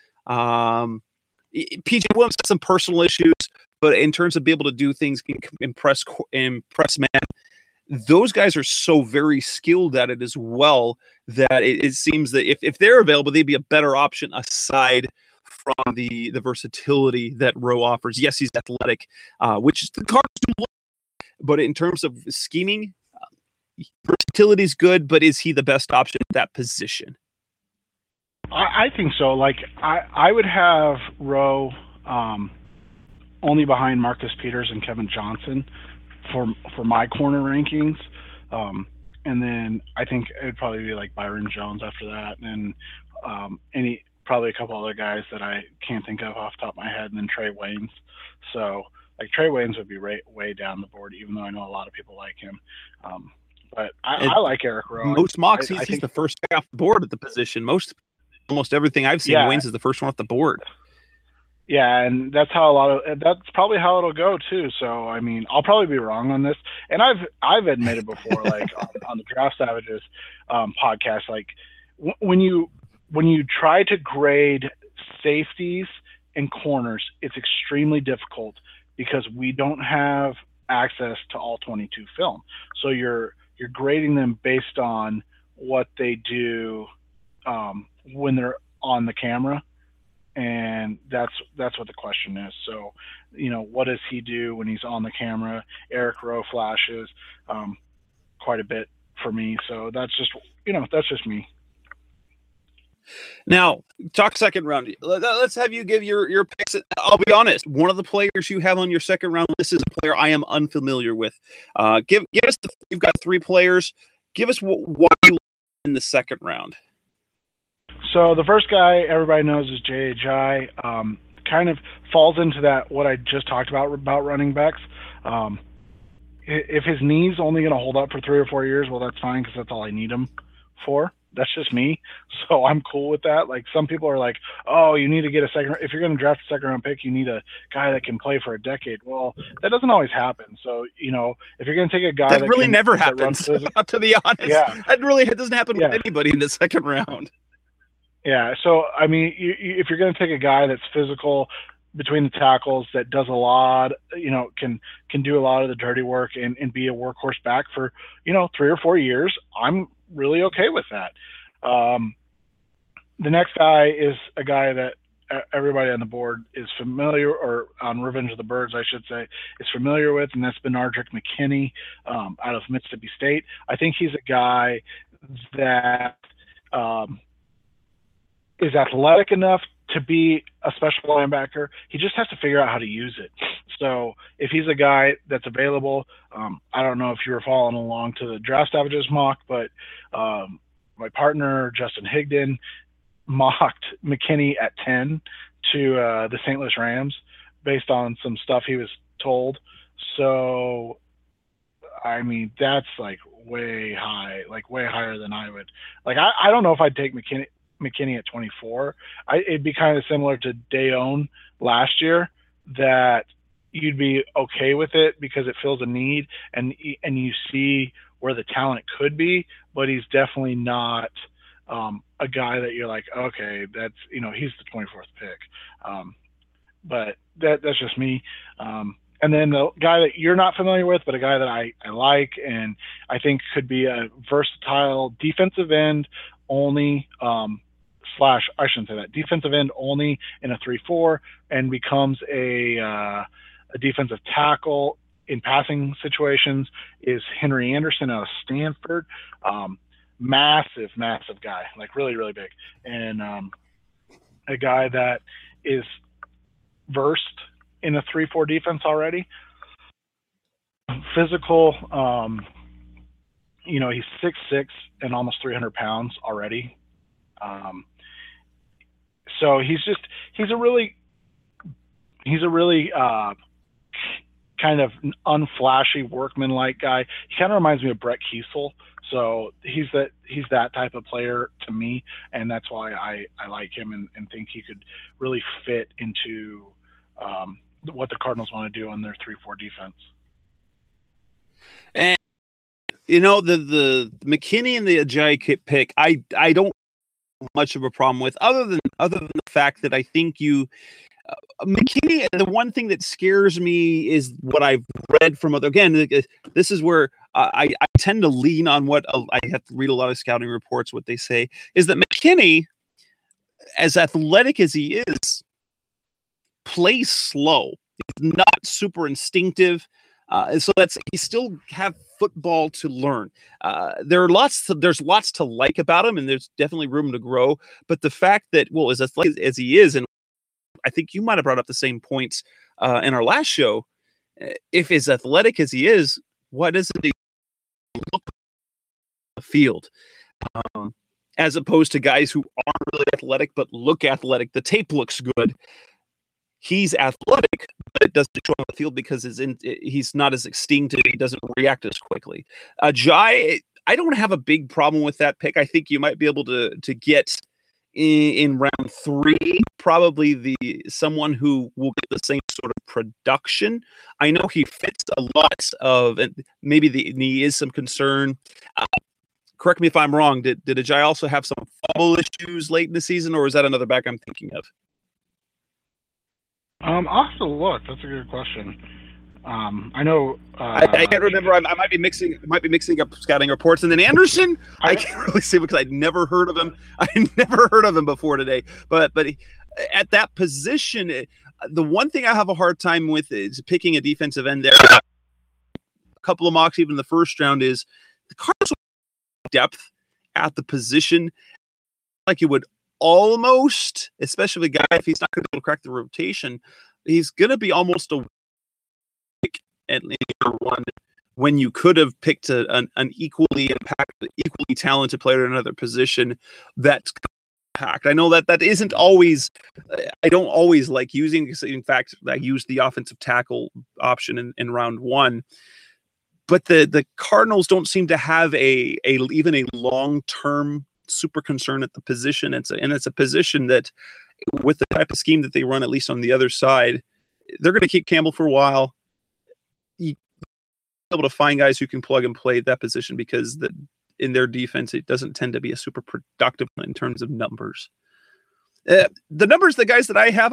PJ Williams has some personal issues, but in terms of being able to do things, impress man. Those guys are so very skilled at it as well that it seems that if they're available, they'd be a better option aside from the versatility that Rowe offers. Yes, he's athletic, which is the Cardinals do look, but in terms of scheming, versatility is good, but is he the best option at that position?
I think so. Like I would have Rowe only behind Marcus Peters and Kevin Johnson for my corner rankings, and then I think it would probably be like Byron Jones after that, and probably a couple other guys that I can't think of off the top of my head, and then Trey Waynes. So like Trey Waynes would be way down the board, even though I know a lot of people like him. But I like Eric Rowe.
Most mocks, he's the first guy off the board at the position. Almost everything I've seen, Waynes is the first one off the board.
Yeah, and that's probably how it'll go too. So I mean, I'll probably be wrong on this, and I've admitted before, like on the Draft Savages podcast, like when you try to grade safeties and corners, it's extremely difficult because we don't have access to all 22 film. So you're grading them based on what they do when they're on the camera. And that's what the question is. So, what does he do when he's on the camera? Eric Rowe flashes quite a bit for me. So that's just me.
Now, talk second round. Let's have you give your picks. I'll be honest. One of the players you have on your second round list is a player I am unfamiliar with. Give us you've got three players. Give us what you like in the second round.
So the first guy everybody knows is J.J. Kind of falls into that what I just talked about running backs. If his knee's only going to hold up for 3 or 4 years, well, that's fine because that's all I need him for. That's just me. So I'm cool with that. Like some people are like, oh, you need to get a second. If you're going to draft a second round pick, you need a guy that can play for a decade. Well, that doesn't always happen. So, you know, if you're going to take a guy
that really never happens, to be honest.
Yeah.
It doesn't happen with anybody in the second round.
Yeah. So, I mean, if you're going to take a guy that's physical between the tackles, that does a lot, you know, can do a lot of the dirty work and be a workhorse back for, you know, 3 or 4 years, I'm really okay with that. The next guy is a guy that everybody on the board is familiar, or on Revenge of the Birds, I should say, is familiar with, and that's Benardrick McKinney out of Mississippi State. I think he's a guy that is athletic enough to be a special linebacker. He just has to figure out how to use it. So if he's a guy that's available, I don't know if you were following along to the Draft Savages mock, but my partner, Justin Higdon, mocked McKinney at 10 to the St. Louis Rams based on some stuff he was told. So, I mean, that's like way high, like way higher than I would. Like, I don't know if I'd take McKinney at 24. It'd be kind of similar to Dayon last year, that you'd be okay with it because it fills a need and you see where the talent could be, but he's definitely not a guy that you're like, okay, that's, you know, he's the 24th pick. But that's just me. And then the guy that you're not familiar with, but a guy that I like and I think could be a versatile defensive end only, I shouldn't say that, defensive end only in a 3-4, and becomes a defensive tackle in passing situations, is Henry Anderson out of Stanford. Massive guy, like really, really big. And a guy that is versed in a 3-4 defense already. Physical, you know, he's 6'6" and almost 300 pounds already. So he's a really kind of unflashy workman-like guy. He kind of reminds me of Brett Kiesel. So he's that type of player to me, and that's why I like him and think he could really fit into what the Cardinals want to do on their 3-4 defense.
And you know, the McKinney and the Ajayi pick, I don't have much of a problem with, other than the fact that I think McKinney, the one thing that scares me is what I've read from other. Again, this is where I tend to lean on what I have to read a lot of scouting reports. What they say is that McKinney, as athletic as he is, plays slow. He's not super instinctive, so he still have football to learn. There's lots to like about him, and there's definitely room to grow. But the fact that, well, as athletic as he is, and I think you might have brought up the same points in our last show. If as athletic as he is, why doesn't he look the field? As opposed to guys who aren't really athletic but look athletic. The tape looks good. He's athletic, but it doesn't show on the field because he's not as instinctive. He doesn't react as quickly. Ajayi, I don't have a big problem with that pick. I think you might be able to get in round 3, probably someone who will get the same sort of production. I know he fits a lot of, and maybe the knee is some concern. Correct me if I'm wrong. Did Ajayi also have some fumble issues late in the season, or is that another back I'm thinking of?
I'll have to look. That's a good question. I know.
I can't remember. I might be mixing up scouting reports. And then Anderson, I can't really say because I'd never heard of him. I never heard of him before today. But at that position, the one thing I have a hard time with is picking a defensive end there. A couple of mocks, even in the first round, is the Cardinals depth at the position. Like you would almost, especially a guy, if he's not going to be able to crack the rotation, he's going to be almost a at year 1 when you could have picked an equally talented player in another position that's packed. I know that isn't always, I don't always like using, because in fact, I used the offensive tackle option in round 1, but the Cardinals don't seem to have even a long-term super concerned at the position. It's a position that, with the type of scheme that they run, at least on the other side, they're going to keep Campbell for a while. You able to find guys who can plug and play at that position because in their defense, it doesn't tend to be a super productive in terms of numbers. The numbers, the guys that I have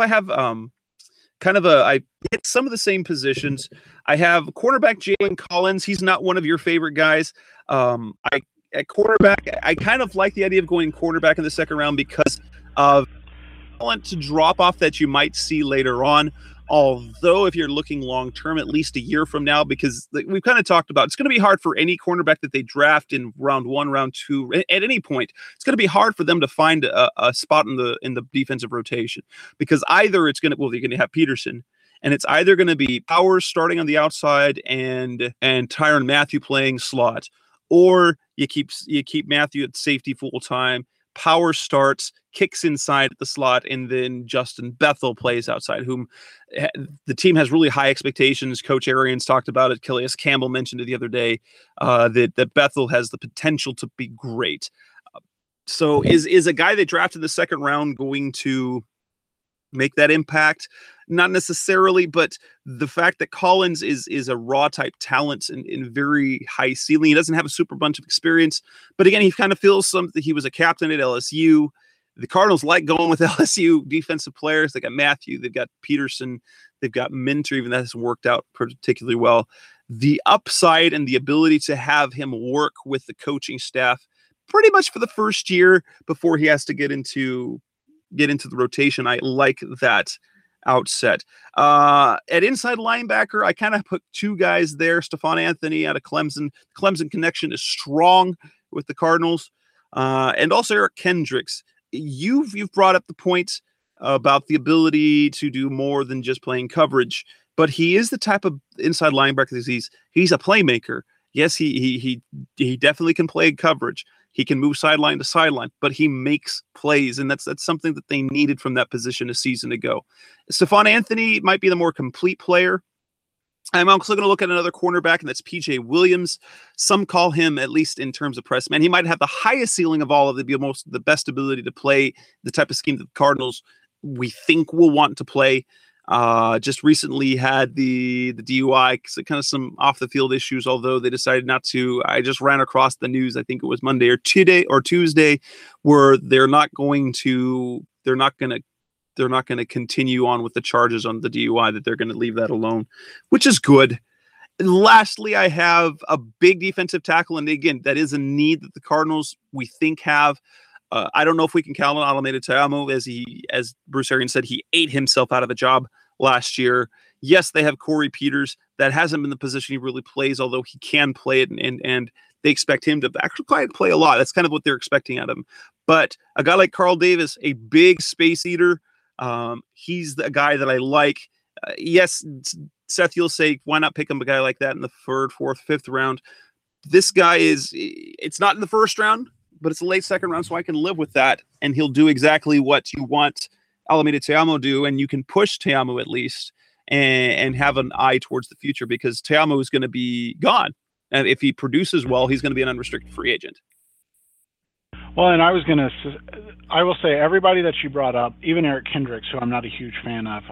I hit some of the same positions. I have cornerback Jalen Collins. He's not one of your favorite guys. At cornerback, I kind of like the idea of going cornerback in the second round because of talent to drop off that you might see later on. Although if you're looking long term, at least a year from now, because we've kind of talked about, it's going to be hard for any cornerback that they draft in round 1, round 2, at any point. It's going to be hard for them to find a spot in the defensive rotation, because either they're going to have Peterson, and it's either going to be Powers starting on the outside and Tyrann Mathieu playing slot, or you keep Mathieu at safety full time. Powers starts, kicks inside at the slot, and then Justin Bethel plays outside, whom the team has really high expectations. Coach Arians talked about it. Calais Campbell mentioned it the other day, that Bethel has the potential to be great. So is a guy they drafted in the second round going to make that impact? Not necessarily, but the fact that Collins is a raw type talent and very high ceiling. He doesn't have a super bunch of experience, but again, he kind of feels something. He was a captain at LSU. The Cardinals like going with LSU defensive players. They got Mathieu, they've got Peterson, they've got Minter, even that hasn't worked out particularly well. The upside and the ability to have him work with the coaching staff pretty much for the first year before he has to get into the rotation. I like that outset. At inside linebacker, I kind of put two guys there. Stephon Anthony out of Clemson. Clemson connection is strong with the Cardinals. And also Eric Kendricks. You've brought up the point about the ability to do more than just playing coverage, but he is the type of inside linebacker that he's a playmaker. Yes, he definitely can play coverage. He can move sideline to sideline, but he makes plays, and that's something that they needed from that position a season ago. Stephon Anthony might be the more complete player. I'm also going to look at another cornerback, and that's PJ Williams. Some call him, at least in terms of press man, he might have the highest ceiling of all of the best ability to play the type of scheme that the Cardinals we think will want to play. Just recently had the DUI, kind of some off the field issues, although they decided not to. I just ran across the news, I think it was Monday or Tuesday, where they're not going to continue on with the charges on the DUI, that they're going to leave that alone, which is good. And lastly, I have a big defensive tackle, and again, that is a need that the Cardinals we think have. I don't know if we can count on Alameda Teamo, as Bruce Arians said, he ate himself out of a job last year. Yes, they have Corey Peters. That hasn't been the position he really plays, although he can play it, and they expect him to actually play a lot. That's kind of what they're expecting out of him. But a guy like Carl Davis, a big space eater, he's the guy that I like. Yes, Seth, you'll say, why not pick him a guy like that in the 3rd, 4th, 5th round? This guy it's not in the 1st round, but it's a late 2nd round, so I can live with that. And he'll do exactly what you want Alameda Teamo do, and you can push Teamo at least and have an eye towards the future, because Teamo is going to be gone. And if he produces well, he's going to be an unrestricted free agent.
Well, and I will say everybody that you brought up, even Eric Kendricks, who I'm not a huge fan of,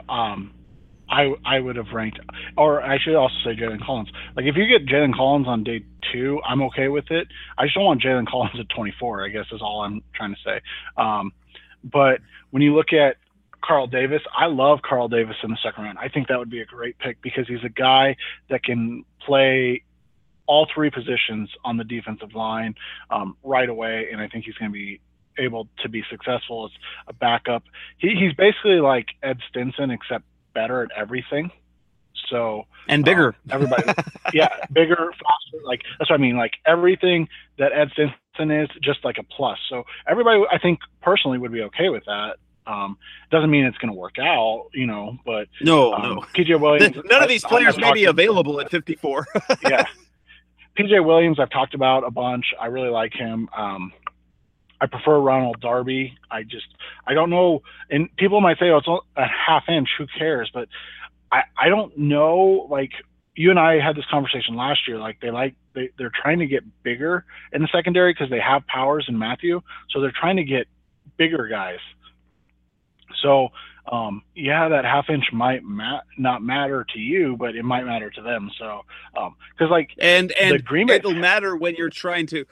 I would have ranked, or I should also say Jalen Collins. Like, if you get Jalen Collins on day 2, I'm okay with it. I just don't want Jalen Collins at 24, I guess is all I'm trying to say. But when you look at Carl Davis, I love Carl Davis in the 2nd round. I think that would be a great pick, because he's a guy that can play all 3 positions on the defensive line right away, and I think he's going to be able to be successful as a backup. He's basically like Ed Stinson, except better at everything. So
and bigger.
Everybody, yeah, bigger, faster. Like, that's what I mean. Like, everything that Ed Stinson is, just like a plus. So everybody, I think, personally would be okay with that. Doesn't mean it's going to work out, but
no.
PJ Williams.
None of these players may be available at 54.
Yeah. PJ Williams, I've talked about a bunch. I really like him. I prefer Ronald Darby. I don't know. And people might say, oh, it's a half inch. Who cares? But I don't know, like, you and I had this conversation last year. Like they're trying to get bigger in the secondary because they have Powers and Matthew, so they're trying to get bigger guys. So that half-inch might not matter to you, but it might matter to them. So because
and
the Green Bay,
it'll matter when you're trying to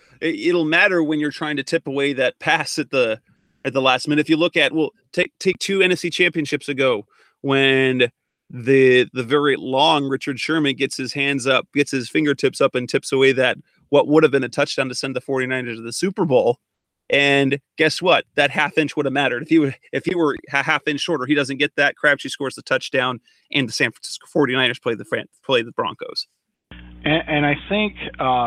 tip away that pass at the last minute. If you look at take 2 NFC championships ago when the very long Richard Sherman gets his fingertips up and tips away that what would have been a touchdown to send the 49ers to the Super Bowl. And guess what? That half-inch would have mattered. If he were a half-inch shorter, he doesn't get that. Crabtree scores the touchdown, and the San Francisco 49ers play the Broncos.
And I think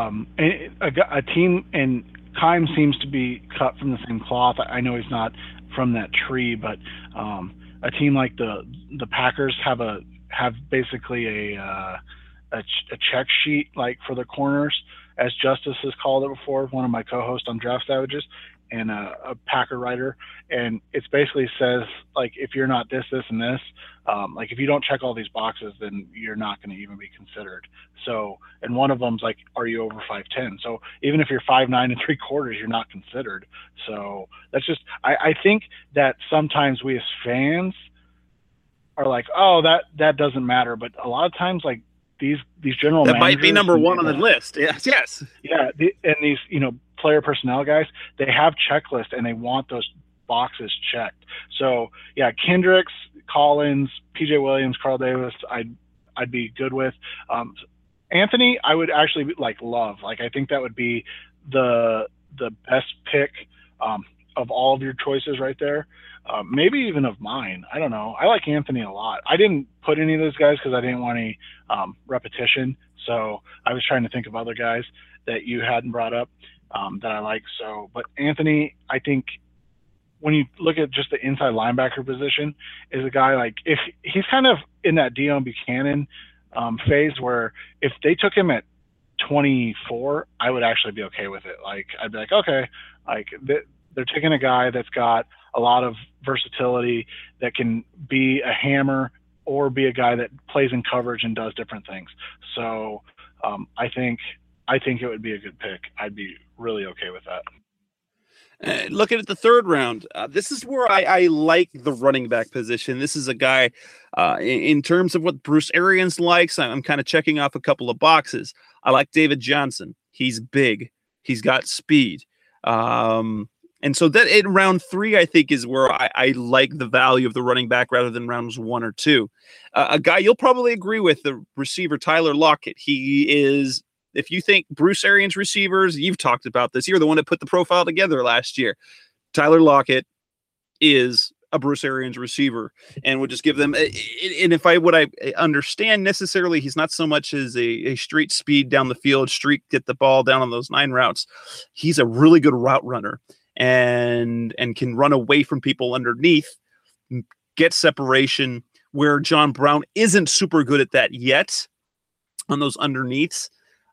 a team, and Keim seems to be cut from the same cloth. I know he's not from that tree, but a team like the Packers have basically a check sheet like for the corners, as Justice has called it before, one of my co-hosts on Draft Savages, and a Packer writer. And it basically says, like, if you're not this, and this, like if you don't check all these boxes, then you're not going to even be considered. So, and one of them's like, are you over 5'10"? So even if you're 5'9" and 3/4, you're not considered. So that's just, I think that sometimes we as fans are like, oh, that doesn't matter. But a lot of times, like, these general
that
managers,
might be number one on the list. Yes.
Yeah, and these player personnel guys, they have checklists and they want those boxes checked. So yeah, Kendricks, Collins, PJ Williams, Carl Davis, I'd be good with. Anthony, I would actually love. Like, I think that would be the best pick of all of your choices right there. Maybe even of mine. I don't know. I like Anthony a lot. I didn't put any of those guys because I didn't want any repetition. So I was trying to think of other guys that you hadn't brought up that I like. So, but Anthony, I think when you look at just the inside linebacker position, is a guy like, if he's kind of in that Deion Buchanan phase where if they took him at 24, I would actually be okay with it. Like, I'd be like, okay, like they're taking a guy that's got a lot of versatility, that can be a hammer or be a guy that plays in coverage and does different things. So I think it would be a good pick. I'd be really okay with that.
Looking at the third round, this is where I like the running back position. This is a guy in terms of what Bruce Arians likes. I'm kind of checking off a couple of boxes. I like David Johnson. He's big. He's got speed. And so that in round 3, I think, is where I like the value of the running back rather than rounds 1 or 2. A guy you'll probably agree with, the receiver Tyler Lockett. He is, if you think Bruce Arians receivers, you've talked about this. You're the one that put the profile together last year. Tyler Lockett is a Bruce Arians receiver, and would just give them. And if I understand necessarily, he's not so much as a street speed down the field, get the ball down on those 9 routes. He's a really good route runner. And can run away from people underneath, get separation, where John Brown isn't super good at that yet on those underneaths,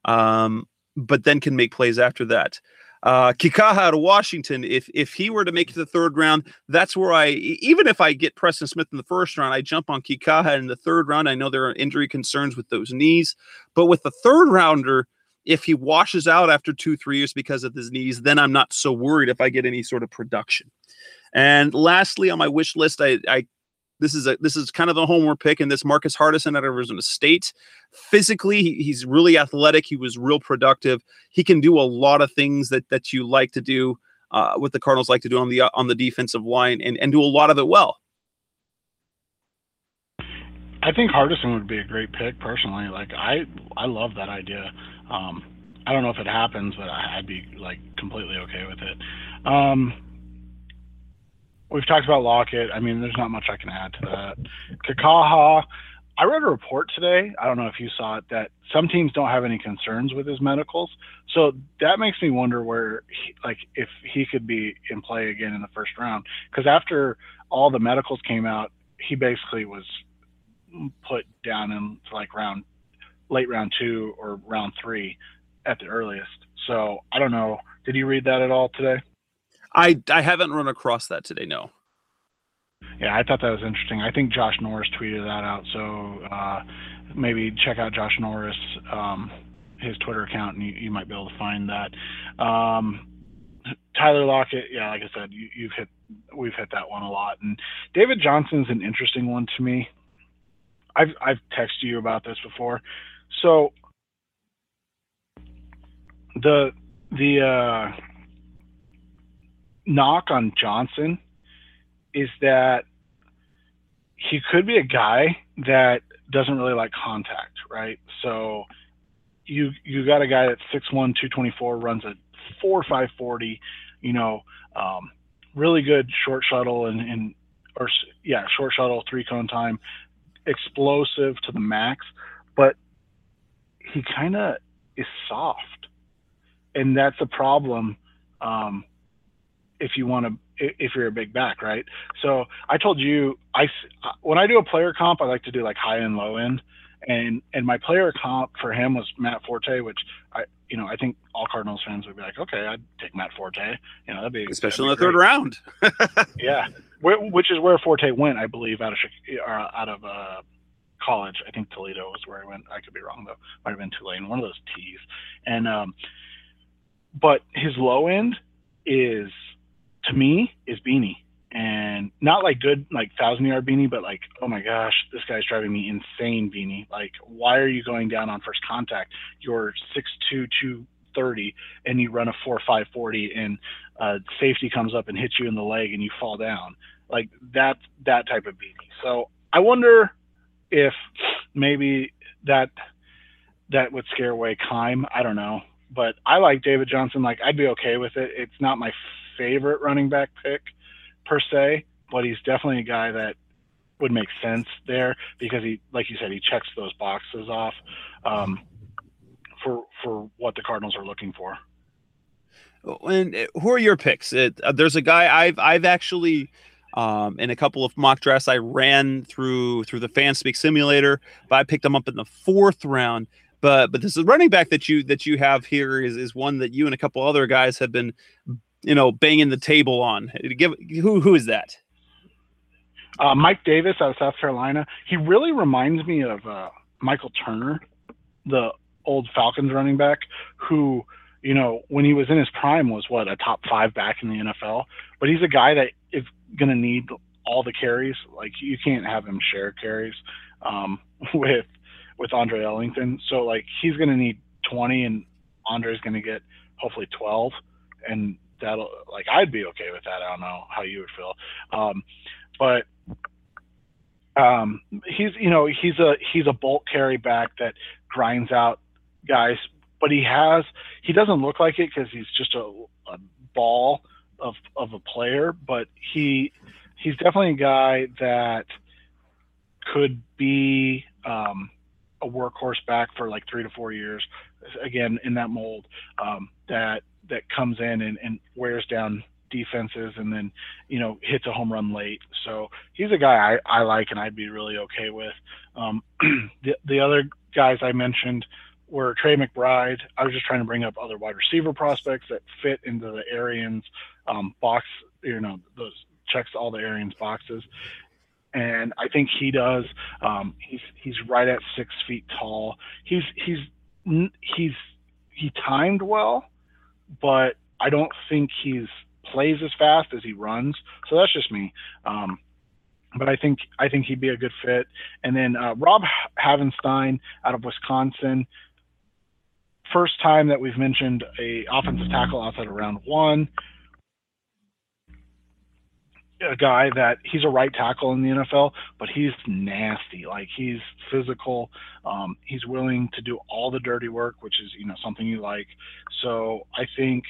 but then can make plays after that. Kikaha out of Washington, if he were to make it to the third round, that's where even if I get Preston Smith in the first round, I jump on Kikaha in the third round. I know there are injury concerns with those knees, but with the third rounder, if he washes out after 2-3 years because of his knees, then I'm not so worried if I get any sort of production. And lastly, on my wish list, this is kind of a homework pick, and this Marcus Hardison out of Arizona State. Physically, he's really athletic. He was real productive. He can do a lot of things that you like to do, what the Cardinals like to do on the defensive line, and do a lot of it well.
I think Hardison would be a great pick personally. Like, I love that idea. I don't know if it happens, but I'd be completely okay with it. We've talked about Lockett. I mean, there's not much I can add to that. Kikaha, I read a report today, I don't know if you saw it, that some teams don't have any concerns with his medicals. So that makes me wonder where, if he could be in play again in the first round. Because after all the medicals came out, he basically was put down in late round 2 or round 3 at the earliest. So I don't know. Did you read that at all today?
I haven't run across that today, no.
Yeah, I thought that was interesting. I think Josh Norris tweeted that out. So maybe check out Josh Norris, his Twitter account, and you might be able to find that. Tyler Lockett, yeah, like I said, we've hit that one a lot. And David Johnson's an interesting one to me. I've texted you about this before. So the knock on Johnson is that he could be a guy that doesn't really like contact, right? So you got a guy that's 6'1", 224, runs a 4.5 40, really good short shuttle short shuttle, 3-cone time, explosive to the max, but he kind of is soft, and that's a problem if you're a big back, right? So I told you, when I do a player comp, I like to do like high and low end, and my player comp for him was Matt Forte, which I think all Cardinals fans would be like, okay, I'd take Matt Forte. That'd be
especially in the third round.
Yeah, which is where Forte went, I believe, out of college. I think Toledo was where he went. I could be wrong though. Might have been Tulane, one of those T's. And but his low end is, to me, is Beanie. And not like good, like 1,000-yard Beanie, but like, oh my gosh, this guy's driving me insane Beanie. Like, why are you going down on first contact? You're 6'2", 230, and you run a 4.5 40, and safety comes up and hits you in the leg and you fall down. Like, that type of Beanie. So I wonder if maybe that would scare away Keim. I don't know. But I like David Johnson. Like, I'd be okay with it. It's not my favorite running back pick per se, but he's definitely a guy that would make sense there because he, like you said, he checks those boxes off for what the Cardinals are looking for.
And who are your picks? There's a guy I've actually in a couple of mock drafts I ran through the FanSpeak simulator, but I picked him up in the 4th round. But this is running back that you have here is one that you and a couple other guys have been, banging the table on. Who is that?
Mike Davis out of South Carolina. He really reminds me of Michael Turner, the old Falcons running back, who, when he was in his prime was a top 5 back in the NFL. But he's a guy that is going to need all the carries. Like, you can't have him share carries with Andre Ellington. So, like, he's going to need 20, and Andre's going to get hopefully 12, and that'll, like, I'd be okay with that. I don't know how you would feel. But he's a bulk carry back that grinds out guys, but he doesn't look like it because he's just a ball of a player, but he's definitely a guy that could be a workhorse back for like 3 to 4 years, again, in that mold, that comes in and wears down defenses and then, hits a home run late. So he's a guy I like and I'd be really okay with. The other guys I mentioned were Trey McBride. I was just trying to bring up other wide receiver prospects that fit into the Arians box, those checks all the Arians boxes. And I think he does. He's right at 6 feet tall. He timed well, but I don't think he's plays as fast as he runs. So that's just me. But I think he'd be a good fit. And then Rob Havenstein out of Wisconsin. First time that we've mentioned a offensive tackle outside of round 1. A guy that he's a right tackle in the NFL, but he's nasty. Like, he's physical. He's willing to do all the dirty work, which is, something you like. So I think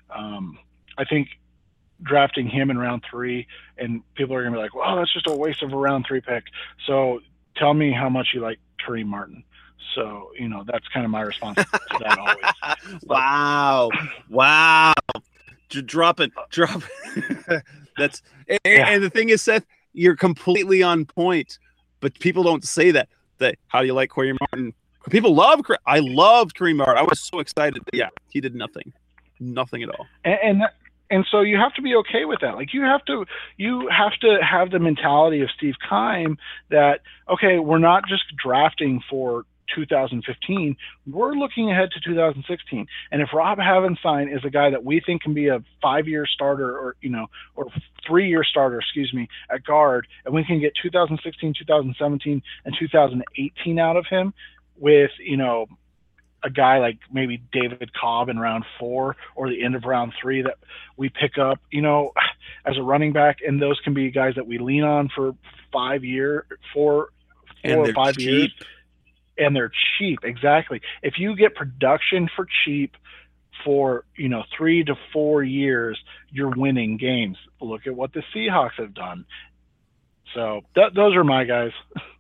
drafting him in round 3, and people are going to be like, well, that's just a waste of a round 3 pick. So tell me how much you like Kareem Martin. So, that's kind of my response to that always.
Wow. Drop it. That's and the thing is, Seth, you're completely on point, but people don't say that. How do you like Kareem Martin? People love. I loved Kareem Martin. I was so excited. Yeah, he did nothing at all.
And And so you have to be okay with that. Like you have to have the mentality of Steve Keim that, okay, we're not just drafting for 2015, we're looking ahead to 2016. And if Rob Havenstein is a guy that we think can be a 5-year starter or 3-year starter, at guard, and we can get 2016, 2017, and 2018 out of him with, a guy like maybe David Cobb in round 4 or the end of round 3 that we pick up, as a running back. And those can be guys that we lean on for 4 or 5 years. And they're cheap. Exactly. If you get production for cheap for, 3 to 4 years, you're winning games. Look at what the Seahawks have done. So those are my guys.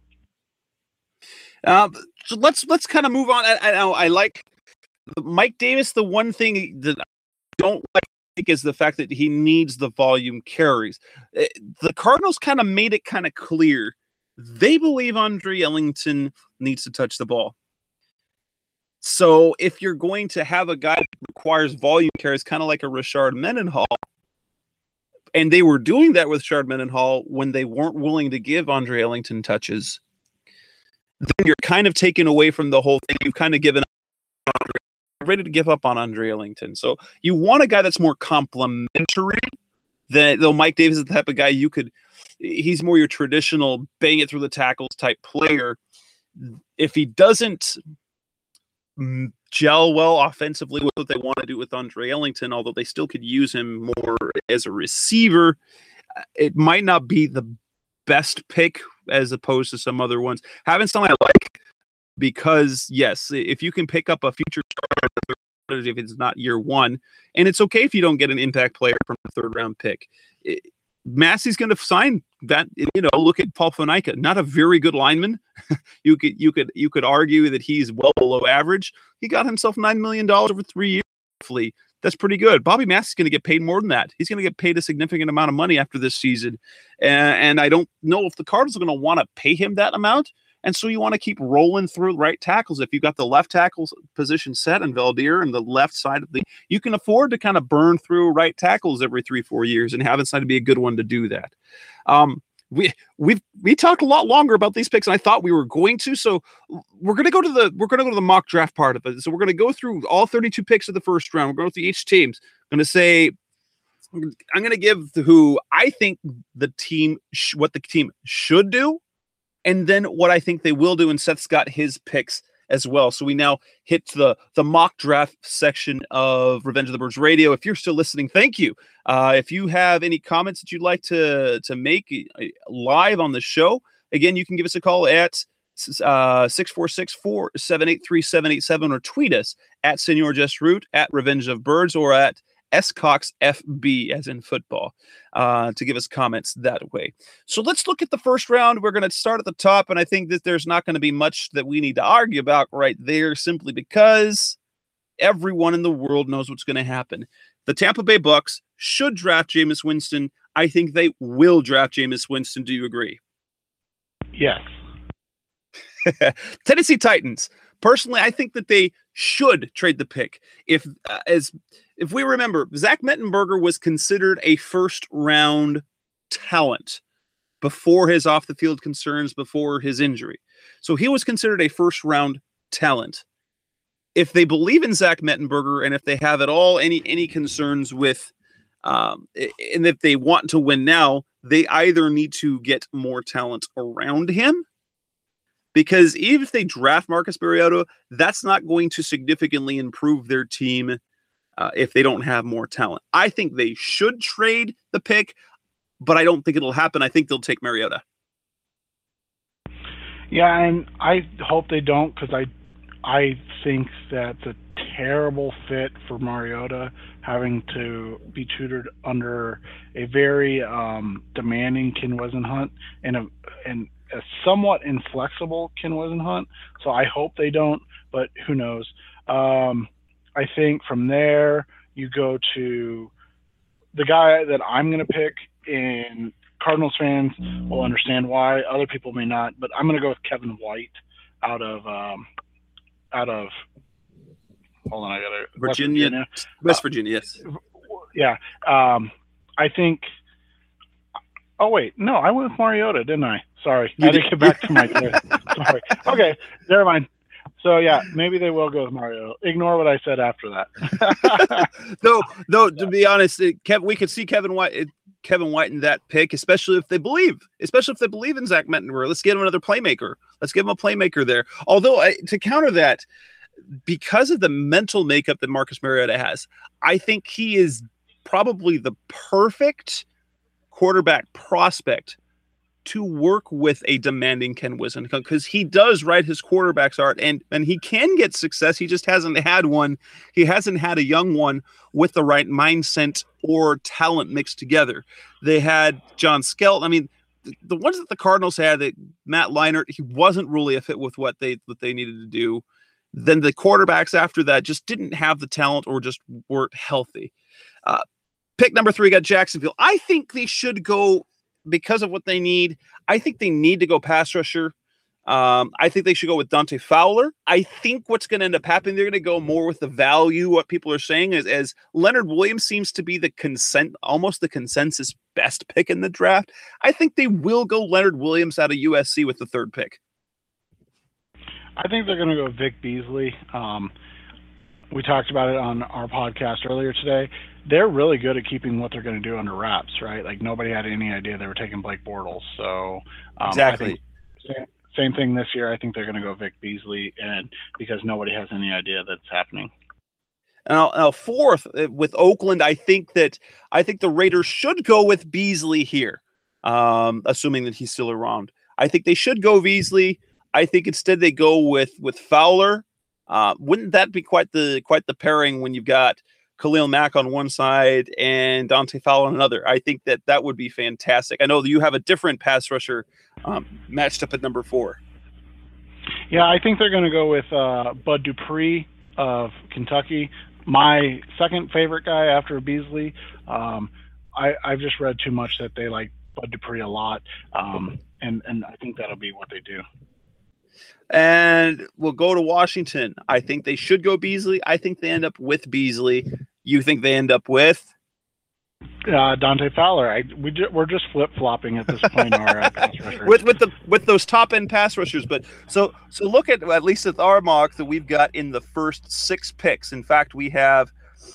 So let's kind of move on. I like Mike Davis. The one thing that I don't like is the fact that he needs the volume carries. The Cardinals kind of made it kind of clear they believe Andre Ellington needs to touch the ball. So if you're going to have a guy that requires volume carries, kind of like a Rashard Mendenhall, and they were doing that with Rashard Mendenhall when they weren't willing to give Andre Ellington touches, then you're kind of taken away from the whole thing. You've kind of given up, ready to give up on Andre Ellington. So you want a guy that's more complimentary. Though Mike Davis is the type of guy he's more your traditional bang it through the tackles type player. If he doesn't gel well offensively with what they want to do with Andre Ellington, although they still could use him more as a receiver, it might not be the best pick as opposed to some other ones. Havenstein I like because, yes, if you can pick up a future starter, if it's not year one, and it's okay if you don't get an impact player from the 3rd round pick. Massey's going to sign that. Look at Paul Fonaika, not a very good lineman. You could argue that he's well below average. He got himself $9 million over 3 years. That's pretty good. Bobby Massey's going to get paid more than that. He's going to get paid a significant amount of money after this season. And I don't know if the Cardinals are going to want to pay him that amount. And so you want to keep rolling through right tackles. If you've got the left tackle position set in Valdir and the left side of you can afford to kind of burn through right tackles every 3-4 years, and Havenstein to be a good one to do that. We talked a lot longer about these picks than I thought we were going to. So we're going to go to the mock draft part of it. So we're going to go through all 32 picks of the first round. We're going through each teams. I'm going to say, I'm going to give who I think what the team should do, and then what I think they will do. And Seth's got his picks as well. So we now hit the mock draft section of Revenge of the Birds Radio. If you're still listening, thank you. If you have any comments that you'd like to make live on the show, again, you can give us a call at 646-478-3787 or tweet us at Senor Just Root, at Revenge of Birds, or at SCoxFB, as in football, to give us comments that way. So let's look at the first round. We're going to start at the top, and I think that there's not going to be much that we need to argue about right there, simply because everyone in the world knows what's going to happen. The Tampa Bay Bucks should draft Jameis Winston. I think they will draft Jameis Winston. Do you agree?
Yes.
Tennessee Titans. Personally, I think that they should trade the pick. If we remember, Zach Mettenberger was considered a first-round talent before his off-the-field concerns, before his injury. So he was considered a first-round talent. If they believe in Zach Mettenberger, and if they have at all any concerns with, and if they want to win now, they either need to get more talent around him, because even if they draft Marcus Mariota, that's not going to significantly improve their team if they don't have more talent. I think they should trade the pick, but I don't think it'll happen. I think they'll take Mariota.
Yeah, and I hope they don't, because I think that's a terrible fit for Mariota, having to be tutored under a very demanding Ken Wisenhunt and a somewhat inflexible Ken Wisenhunt. So I hope they don't, but who knows? I think from there you go to the guy that I'm going to pick, and Cardinals fans will understand why. Other people may not, but I'm going to go with Kevin White out of hold on, I got to
West Virginia, yes.
yeah. I think. Oh wait, no, I went with Mariota, didn't I? Sorry, I didn't get back to my list. Sorry. Okay, never mind. So yeah, maybe they will go with Mariota. Ignore what I said after that.
No. To be honest, we could see Kevin White in that pick, especially if they believe in Zach Mettenberger. Let's get him another playmaker. Let's give him a playmaker there. Although to counter that, because of the mental makeup that Marcus Mariota has, I think he is probably the perfect quarterback prospect to work with a demanding Ken Whisenhunt, because he does write his quarterback's art, and he can get success. He just hasn't had one. He hasn't had a young one with the right mindset or talent mixed together. They had John Skelton. I mean, the ones that the Cardinals had, that Matt Leinart, he wasn't really a fit with what they needed to do. Then the quarterbacks after that just didn't have the talent or just weren't healthy. Pick number 3 got Jacksonville. I think they should go, because of what they need. I think they need to go pass rusher. I think they should go with Dante Fowler. I think what's going to end up happening, they're going to go more with the value. What people are saying is, as Leonard Williams seems to be almost the consensus best pick in the draft, I think they will go Leonard Williams out of USC with the 3rd pick.
I think they're going to go Vic Beasley. We talked about it on our podcast earlier today. They're really good at keeping what they're going to do under wraps, right? Like, nobody had any idea they were taking Blake Bortles. So
exactly.
Same thing this year. I think they're going to go Vic Beasley, and because nobody has any idea that's happening.
Now 4th with Oakland, I think the Raiders should go with Beasley here, assuming that he's still around. I think they should go Beasley. I think instead they go with Fowler. Wouldn't that be quite the pairing when you've got Khalil Mack on one side and Dante Fowler on another? I think that would be fantastic. I know that you have a different pass rusher matched up at number 4.
Yeah, I think they're going to go with Bud Dupree of Kentucky. My second favorite guy after Beasley. I've just read too much that they like Bud Dupree a lot, and I think that'll be what they do.
And we'll go to Washington. I think they should go Beasley. I think they end up with Beasley. You think they end up with?
Dante Fowler. We're just flip-flopping at this point. Our pass rushers.
with those top-end pass rushers. But so look at least at our mock that we've got in the first 6 picks. In fact, we have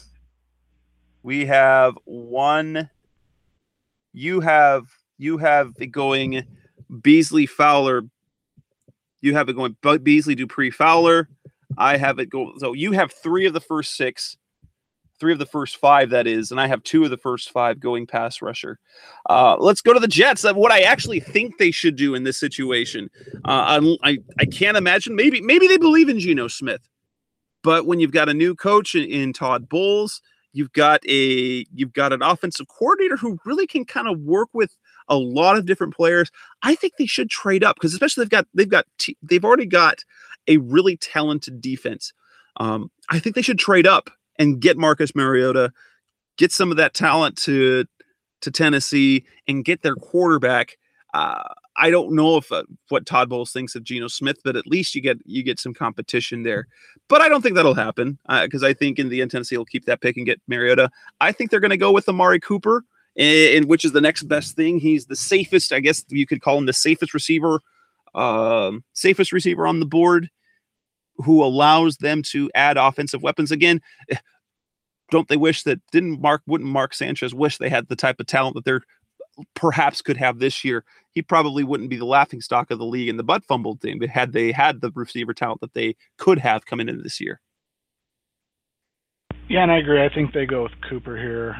one. You have it going Beasley, Fowler. You have it going Beasley, Dupree, Fowler. I have it go. So you have 3 of the first 6, 3 of the first 5, that is, and I have 2 of the first 5 going pass rusher. Let's go to the Jets. What I actually think they should do in this situation. I can't imagine. Maybe they believe in Geno Smith, but when you've got a new coach in Todd Bowles, you've got an offensive coordinator who really can kind of work with a lot of different players. I think they should trade up, because especially they've already got a really talented defense. I think they should trade up and get Marcus Mariota, get some of that talent to Tennessee, and get their quarterback. I don't know if what Todd Bowles thinks of Geno Smith, but at least you get some competition there. But I don't think that'll happen, because I think in the end Tennessee will keep that pick and get Mariota. I think they're going to go with Amari Cooper, and which is the next best thing. He's the safest, I guess you could call him the safest receiver on the board, who allows them to add offensive weapons. Again, don't they wish that wouldn't Mark Sanchez wish they had the type of talent that they're perhaps could have this year? He probably wouldn't be the laughingstock of the league in the butt fumble thing, but had they had the receiver talent that they could have coming into this year.
Yeah, and I agree. I think they go with Cooper here.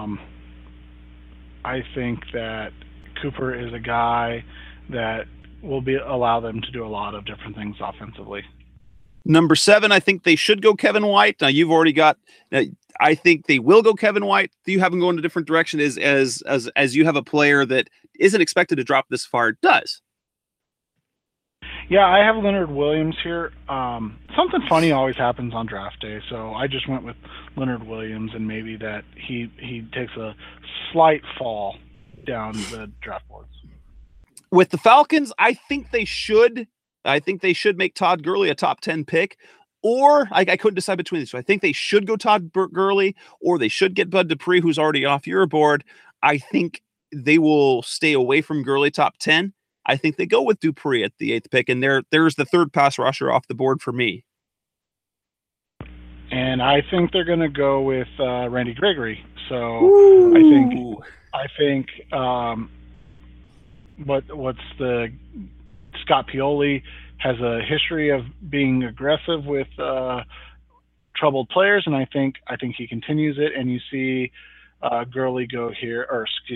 I think that Cooper is a guy that will allow them to do a lot of different things offensively.
Number 7, I think they should go Kevin White. Now you've already got. I think they will go Kevin White. You have him going a different direction. As you have a player that isn't expected to drop this far, does.
Yeah, I have Leonard Williams here. Something funny always happens on draft day, so I just went with Leonard Williams, and maybe that he takes a slight fall down the draft boards.
With the Falcons, I think they should make Todd Gurley a top 10 pick, or I couldn't decide between these. So I think they should go Todd Gurley, or they should get Bud Dupree, who's already off your board. I think they will stay away from Gurley top 10. I think they go with Dupree at the 8th pick, and there's the third pass rusher off the board for me.
And I think they're going to go with Randy Gregory. So
Ooh.
I think what's the Scott Pioli has a history of being aggressive with troubled players, and I think he continues it. And you see Gregory go here.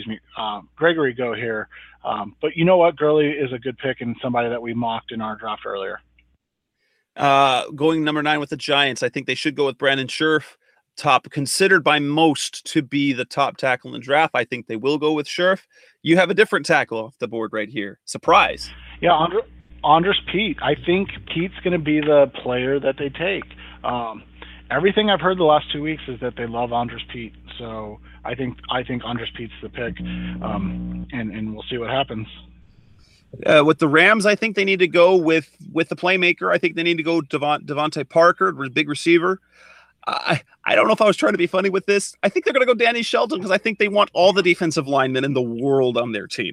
But you know what? Gurley is a good pick and somebody that we mocked in our draft earlier.
Going number 9 with the Giants, I think they should go with Brandon Scherff, considered by most to be the top tackle in the draft. I think they will go with Scherff. You have a different tackle off the board right here. Surprise.
Yeah, Andres Pete. I think Pete's going to be the player that they take. Everything I've heard the last 2 weeks is that they love Andres Pete. So I think Andres Pete's the pick, and we'll see what happens.
With the Rams, I think they need to go with the playmaker. I think they need to go Devontae Parker, big receiver. I don't know if I was trying to be funny with this. I think they're going to go Danny Shelton because I think they want all the defensive linemen in the world on their team.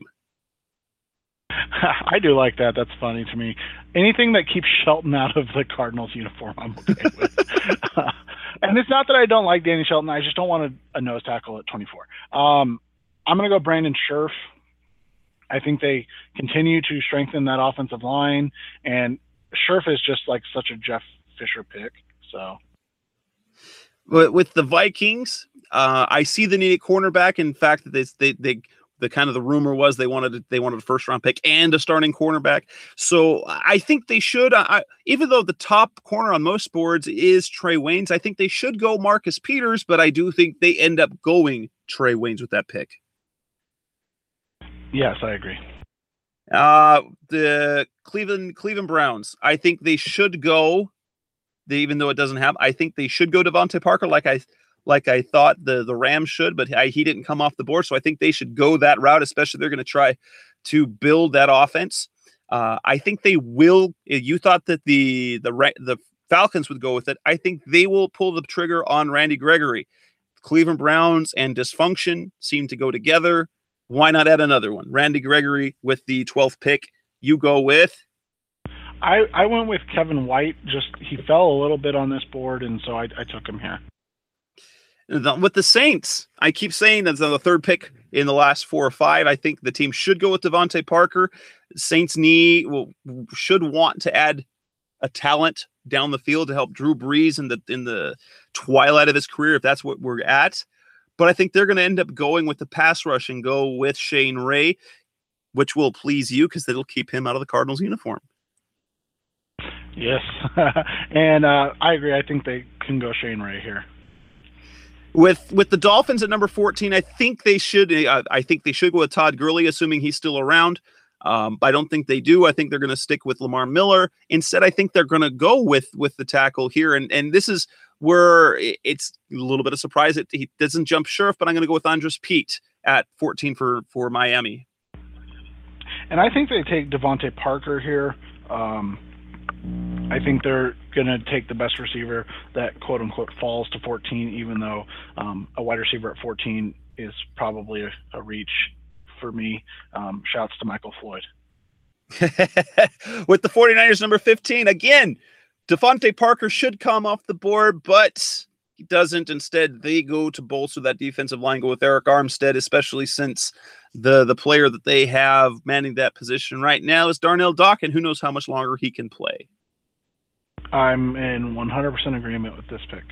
I do like that. That's funny to me. Anything that keeps Shelton out of the Cardinals uniform, I'm okay with. And it's not that I don't like Danny Shelton. I just don't want a nose tackle at 24. I'm going to go Brandon Scherff. I think they continue to strengthen that offensive line, and Scherff is just like such a Jeff Fisher pick. So,
but with the Vikings, I see the need at cornerback. In fact, that the kind of the rumor was they wanted a first round pick and a starting cornerback. So I think they should, even though the top corner on most boards is Trey Waynes, I think they should go Marcus Peters, but I do think they end up going Trey Waynes with that pick.
Yes, I agree.
The Cleveland Browns, I think they should go, even though it doesn't have, I think they should go Devontae Parker like I thought the Rams should, but he didn't come off the board. So I think they should go that route, especially they're going to try to build that offense. I think they will. You thought that the Falcons would go with it. I think they will pull the trigger on Randy Gregory. Cleveland Browns and dysfunction seem to go together. Why not add another one? Randy Gregory with the 12th pick. You go with?
I went with Kevin White. Just he fell a little bit on this board, and so I took him here.
With the Saints, I keep saying that's the third pick in the last 4 or 5. I think the team should go with Devontae Parker. Saints should want to add a talent down the field to help Drew Brees in the twilight of his career, if that's what we're at. But I think they're going to end up going with the pass rush and go with Shane Ray, which will please you because it'll keep him out of the Cardinals uniform.
Yes, and I agree. I think they can go Shane Ray here.
With the Dolphins at number 14, I think they should. I think they should go with Todd Gurley, assuming he's still around. I don't think they do. I think they're going to stick with Lamar Miller. Instead, I think they're going to go with the tackle here, and this is where it's a little bit of surprise that he doesn't jump Scherff, but I'm going to go with Andres Pete at 14 for Miami.
And I think they take Devontae Parker here. I think they're going to take the best receiver that quote unquote falls to 14, even though a wide receiver at 14 is probably a reach for me. Shouts to Michael Floyd.
With the 49ers number 15, again, Devontae Parker should come off the board, but he doesn't. Instead, they go to bolster that defensive line, go with Eric Armstead, especially since the player that they have manning that position right now is Darnell Dawkins. Who knows how much longer he can play.
I'm in 100% agreement with this pick.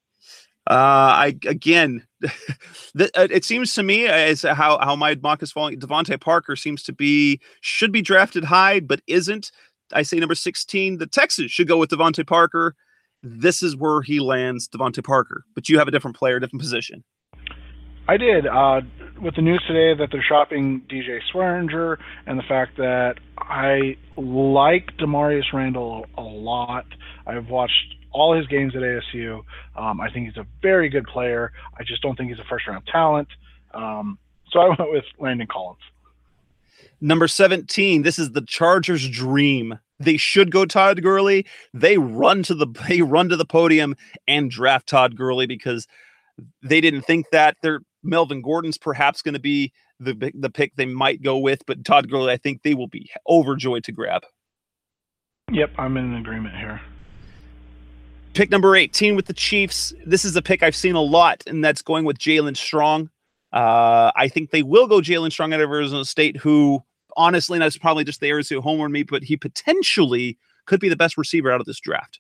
It seems to me as how my mock is falling. Devontae Parker should be drafted high, but isn't. I say number 16. The Texans should go with Devontae Parker. This is where he lands, Devontae Parker. But you have a different player, different position.
I did. With the news today that they're shopping DJ Swearinger and the fact that I like Demarius Randall a lot. I've watched all his games at ASU. I think he's a very good player. I just don't think he's a first-round talent. So I went with Landon Collins.
Number 17, this is the Chargers' dream. they should go Todd Gurley, they run to the podium and draft Todd Gurley because they didn't think that. Melvin Gordon's perhaps going to be the pick they might go with, but Todd Gurley, I think they will be overjoyed to grab.
Yep, I'm in agreement here.
Pick number 18 with the Chiefs. This is a pick I've seen a lot, and that's going with Jalen Strong. I think they will go Jalen Strong out of Arizona State, who, honestly, that's probably just the Arizona homer me, but he potentially could be the best receiver out of this draft.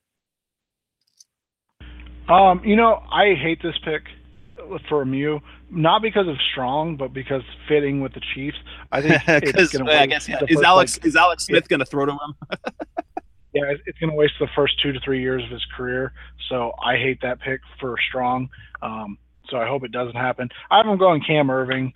I hate this pick from you, not because of Strong, but because fitting with the Chiefs. I think it's going to waste.
Is Alex Smith going to throw to him?
Yeah, it's going to waste the first 2 to 3 years of his career. So I hate that pick for Strong. So I hope it doesn't happen. I have him going Cam Irving.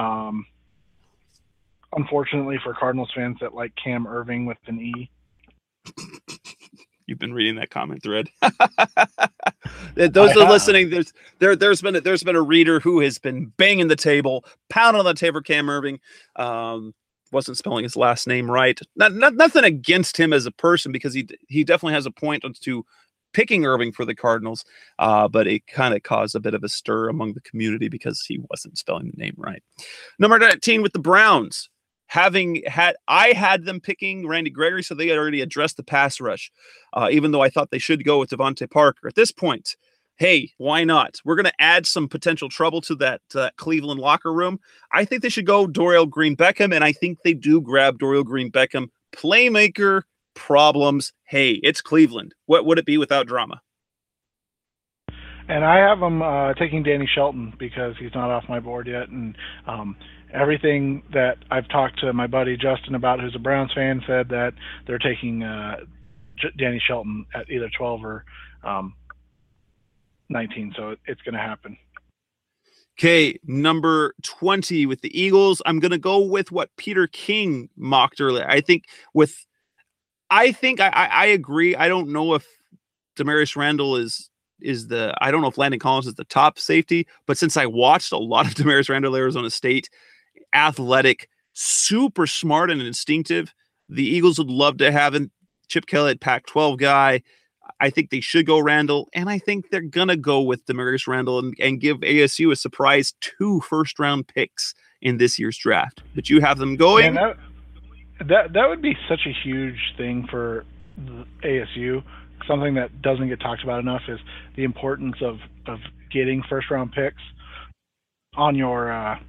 Unfortunately for Cardinals fans that like Cam Irving with an E.
You've been reading that comment thread. Those are listening. There's been a reader who has been banging the table, pounding on the table for Cam Irving. Wasn't spelling his last name right. Nothing against him as a person, because he definitely has a point to picking Irving for the Cardinals. But it kind of caused a bit of a stir among the community because he wasn't spelling the name right. Number 19 with the Browns. I had them picking Randy Gregory, so they had already addressed the pass rush. Even though I thought they should go with Devontae Parker at this point. Hey, why not? We're going to add some potential trouble to that Cleveland locker room. I think they should go Dorial Green-Beckham, and I think they do grab Dorial Green-Beckham. Playmaker, problems. Hey, it's Cleveland. What would it be without drama?
And I have them taking Danny Shelton because he's not off my board yet. And everything that I've talked to my buddy Justin about, who's a Browns fan, said that they're taking Danny Shelton at either 12 or 19, so it's going to happen.
Okay, number 20 with the Eagles. I'm going to go with what Peter King mocked earlier. I agree. I don't know if Demarius Randall is I don't know if Landon Collins is the top safety, but since I watched a lot of Demarius Randall, Arizona State, athletic, super smart and instinctive, the Eagles would love to have him. Chip Kelly, Pac-12 guy. I think they should go Randall, and I think they're going to go with Demarius Randall and give ASU a surprise 2 first-round picks in this year's draft. But you have them going.
Man, that would be such a huge thing for ASU. Something that doesn't get talked about enough is the importance of getting first-round picks on your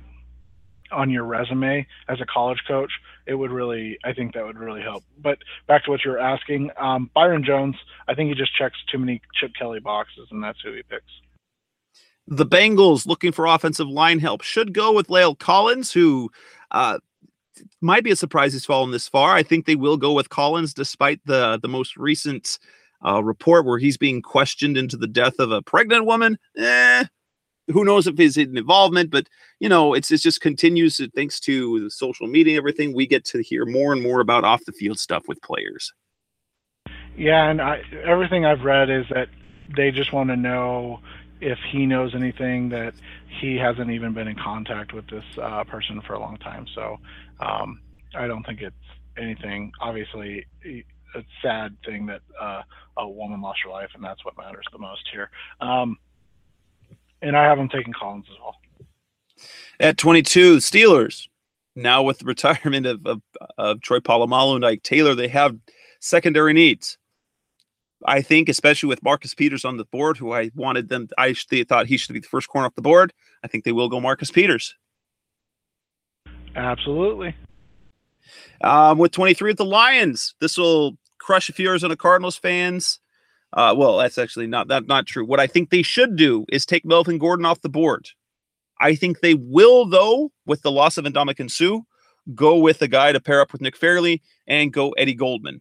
resume as a college coach. I think that would really help. But back to what you were asking, Byron Jones, I think he just checks too many Chip Kelly boxes, and that's who he picks.
The Bengals, looking for offensive line help, should go with La'el Collins, who might be a surprise he's fallen this far. I think they will go with Collins, despite the most recent report where he's being questioned into the death of a pregnant woman. Who knows if his involvement, but it's just continues thanks to the social media and everything. We get to hear more and more about off the field stuff with players.
Yeah, and everything I've read is that they just want to know if he knows anything, that he hasn't even been in contact with this person for a long time. So I don't think it's anything. Obviously, a sad thing that a woman lost her life, and that's what matters the most here. And I have them taking Collins as well.
At 22, Steelers. Now with the retirement of Troy Polamalu and Ike Taylor, they have secondary needs. I think, especially with Marcus Peters on the board, who I thought he should be the first corner off the board. I think they will go Marcus Peters.
Absolutely.
With 23 with the Lions, this will crush a few Arizona Cardinals fans. Well, that's actually not true. What I think they should do is take Melvin Gordon off the board. I think they will, though, with the loss of Ndamukong Suh, go with a guy to pair up with Nick Fairley and go Eddie Goldman.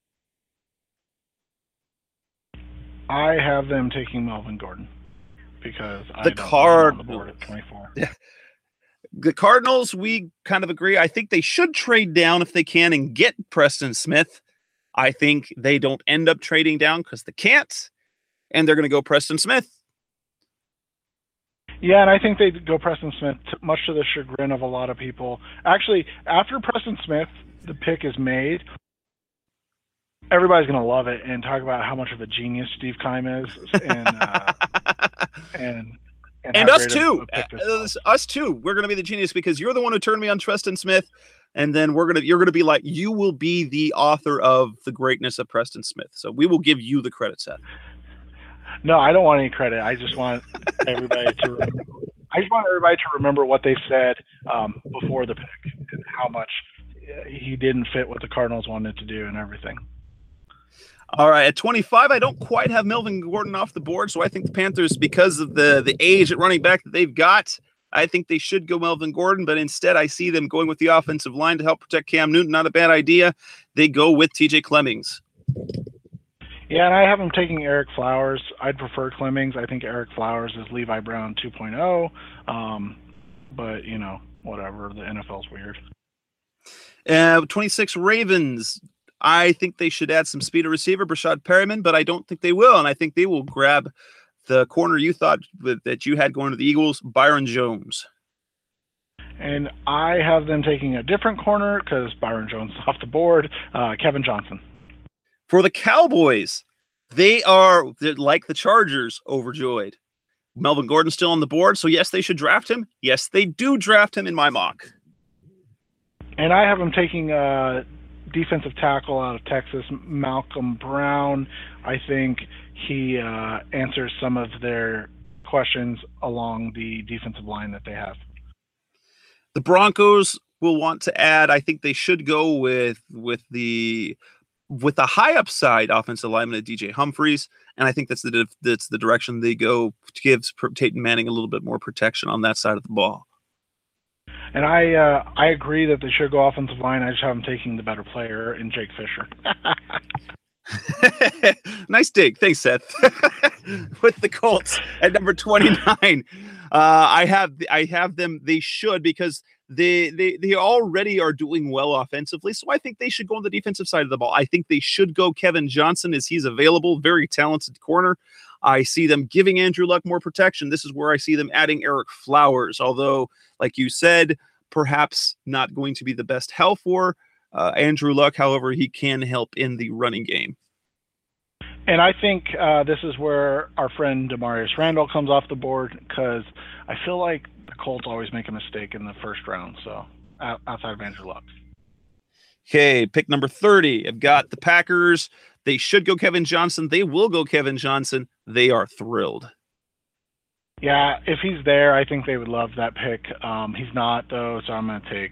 I have them taking Melvin Gordon because
the
on the board at 24.
Yeah. The Cardinals, we kind of agree. I think they should trade down if they can and get Preston Smith. I think they don't end up trading down because they can't, and they're going to go Preston Smith.
Yeah, and I think they go Preston Smith, much to the chagrin of a lot of people. Actually, after Preston Smith, the pick is made, everybody's going to love it and talk about how much of a genius Steve Keim is,
and us too. Us too. We're going to be the genius because you're the one who turned me on Preston Smith, and then you're going to be like, you will be the author of the greatness of Preston Smith. So we will give you the credit, Seth.
No, I don't want any credit. I just want everybody to remember. Remember what they said before the pick and how much he didn't fit what the Cardinals wanted to do and everything.
All right, at 25, I don't quite have Melvin Gordon off the board, so I think the Panthers, because of the age at running back that they've got, I think they should go Melvin Gordon, but instead I see them going with the offensive line to help protect Cam Newton. Not a bad idea. They go with TJ Clemmings.
Yeah, and I have him taking Eric Flowers. I'd prefer Clemmings. I think Eric Flowers is Levi Brown 2.0. But, whatever. The NFL's weird.
26 Ravens. I think they should add some speed to receiver, Brashad Perriman, but I don't think they will. And I think they will grab the corner you thought that you had going to the Eagles, Byron Jones.
And I have them taking a different corner because Byron Jones is off the board, Kevin Johnson.
For the Cowboys, they're like the Chargers, overjoyed. Melvin Gordon's still on the board, so yes, they should draft him. Yes, they do draft him in my mock.
And I have him taking defensive tackle out of Texas, Malcolm Brown. I think he answers some of their questions along the defensive line that they have.
The Broncos will want to add. I think they should go with the high upside offensive lineman of DJ Humphries, and I think that's the direction they go. Gives Peyton Manning a little bit more protection on that side of the ball.
And I agree that they should go offensive line. I just have them taking the better player in Jake Fisher.
Nice dig. Thanks, Seth. With the Colts at number 29. I have them. They should, because they already are doing well offensively. So I think they should go on the defensive side of the ball. I think they should go Kevin Johnson as he's available. Very talented corner. I see them giving Andrew Luck more protection. This is where I see them adding Eric Flowers, although, like you said, perhaps not going to be the best help for Andrew Luck. However, he can help in the running game.
And I think this is where our friend Demarius Randall comes off the board, because I feel like the Colts always make a mistake in the first round, so outside of Andrew Luck.
Okay, pick number 30. I've got the Packers. They should go Kevin Johnson. They will go Kevin Johnson. They are thrilled.
Yeah, if he's there, I think they would love that pick. He's not, though, so I'm gonna take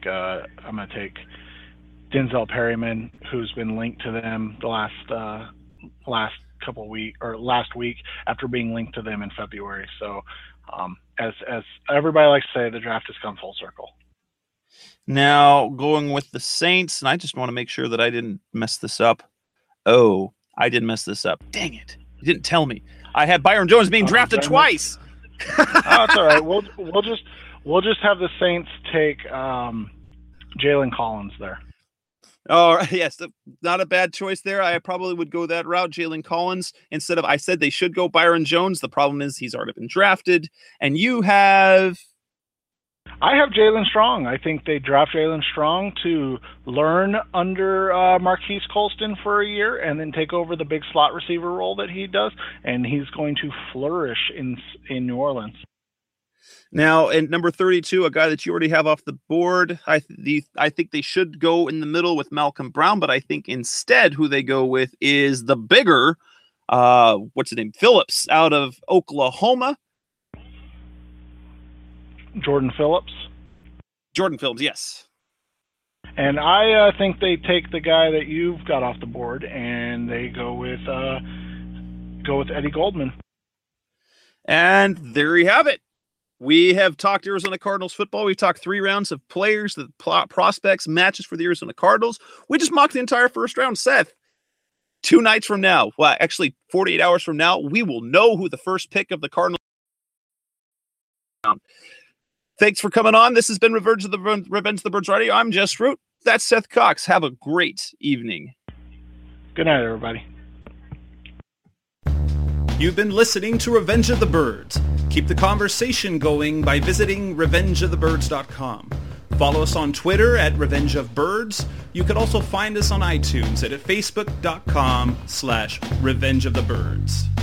Denzel Perryman, who's been linked to them the last week after being linked to them in February. So, as everybody likes to say, the draft has come full circle.
Now going with the Saints, and I just want to make sure that I didn't mess this up. Oh, I did mess this up. Dang it! You didn't tell me. I had Byron Jones being drafted twice.
Oh, it's all right. We'll just have the Saints take Jalen Collins there.
Oh, yes, not a bad choice there. I probably would go that route, Jalen Collins, instead of, I said they should go Byron Jones. The problem is he's already been drafted, and you have...
I have Jalen Strong. I think they draft Jalen Strong to learn under Marquise Colston for a year and then take over the big slot receiver role that he does, and he's going to flourish in New Orleans.
Now, at number 32, a guy that you already have off the board, I think they should go in the middle with Malcolm Brown, but I think instead who they go with is the bigger, what's his name, Phillips, out of Oklahoma.
Jordan Phillips,
yes.
And I think they take the guy that you've got off the board, and they go with Eddie Goldman.
And there you have it. We have talked Arizona Cardinals football. We've talked 3 rounds of players, the prospects, matches for the Arizona Cardinals. We just mocked the entire first round. Seth, 2 nights from now, well, actually 48 hours from now, we will know who the first pick of the Cardinals. Thanks for coming on. This has been Revenge of the Birds Radio. I'm Jess Root. That's Seth Cox. Have a great evening.
Good night, everybody.
You've been listening to Revenge of the Birds. Keep the conversation going by visiting revengeofthebirds.com. Follow us on Twitter at Revenge of Birds. You could also find us on iTunes at facebook.com/Revenge of the Birds.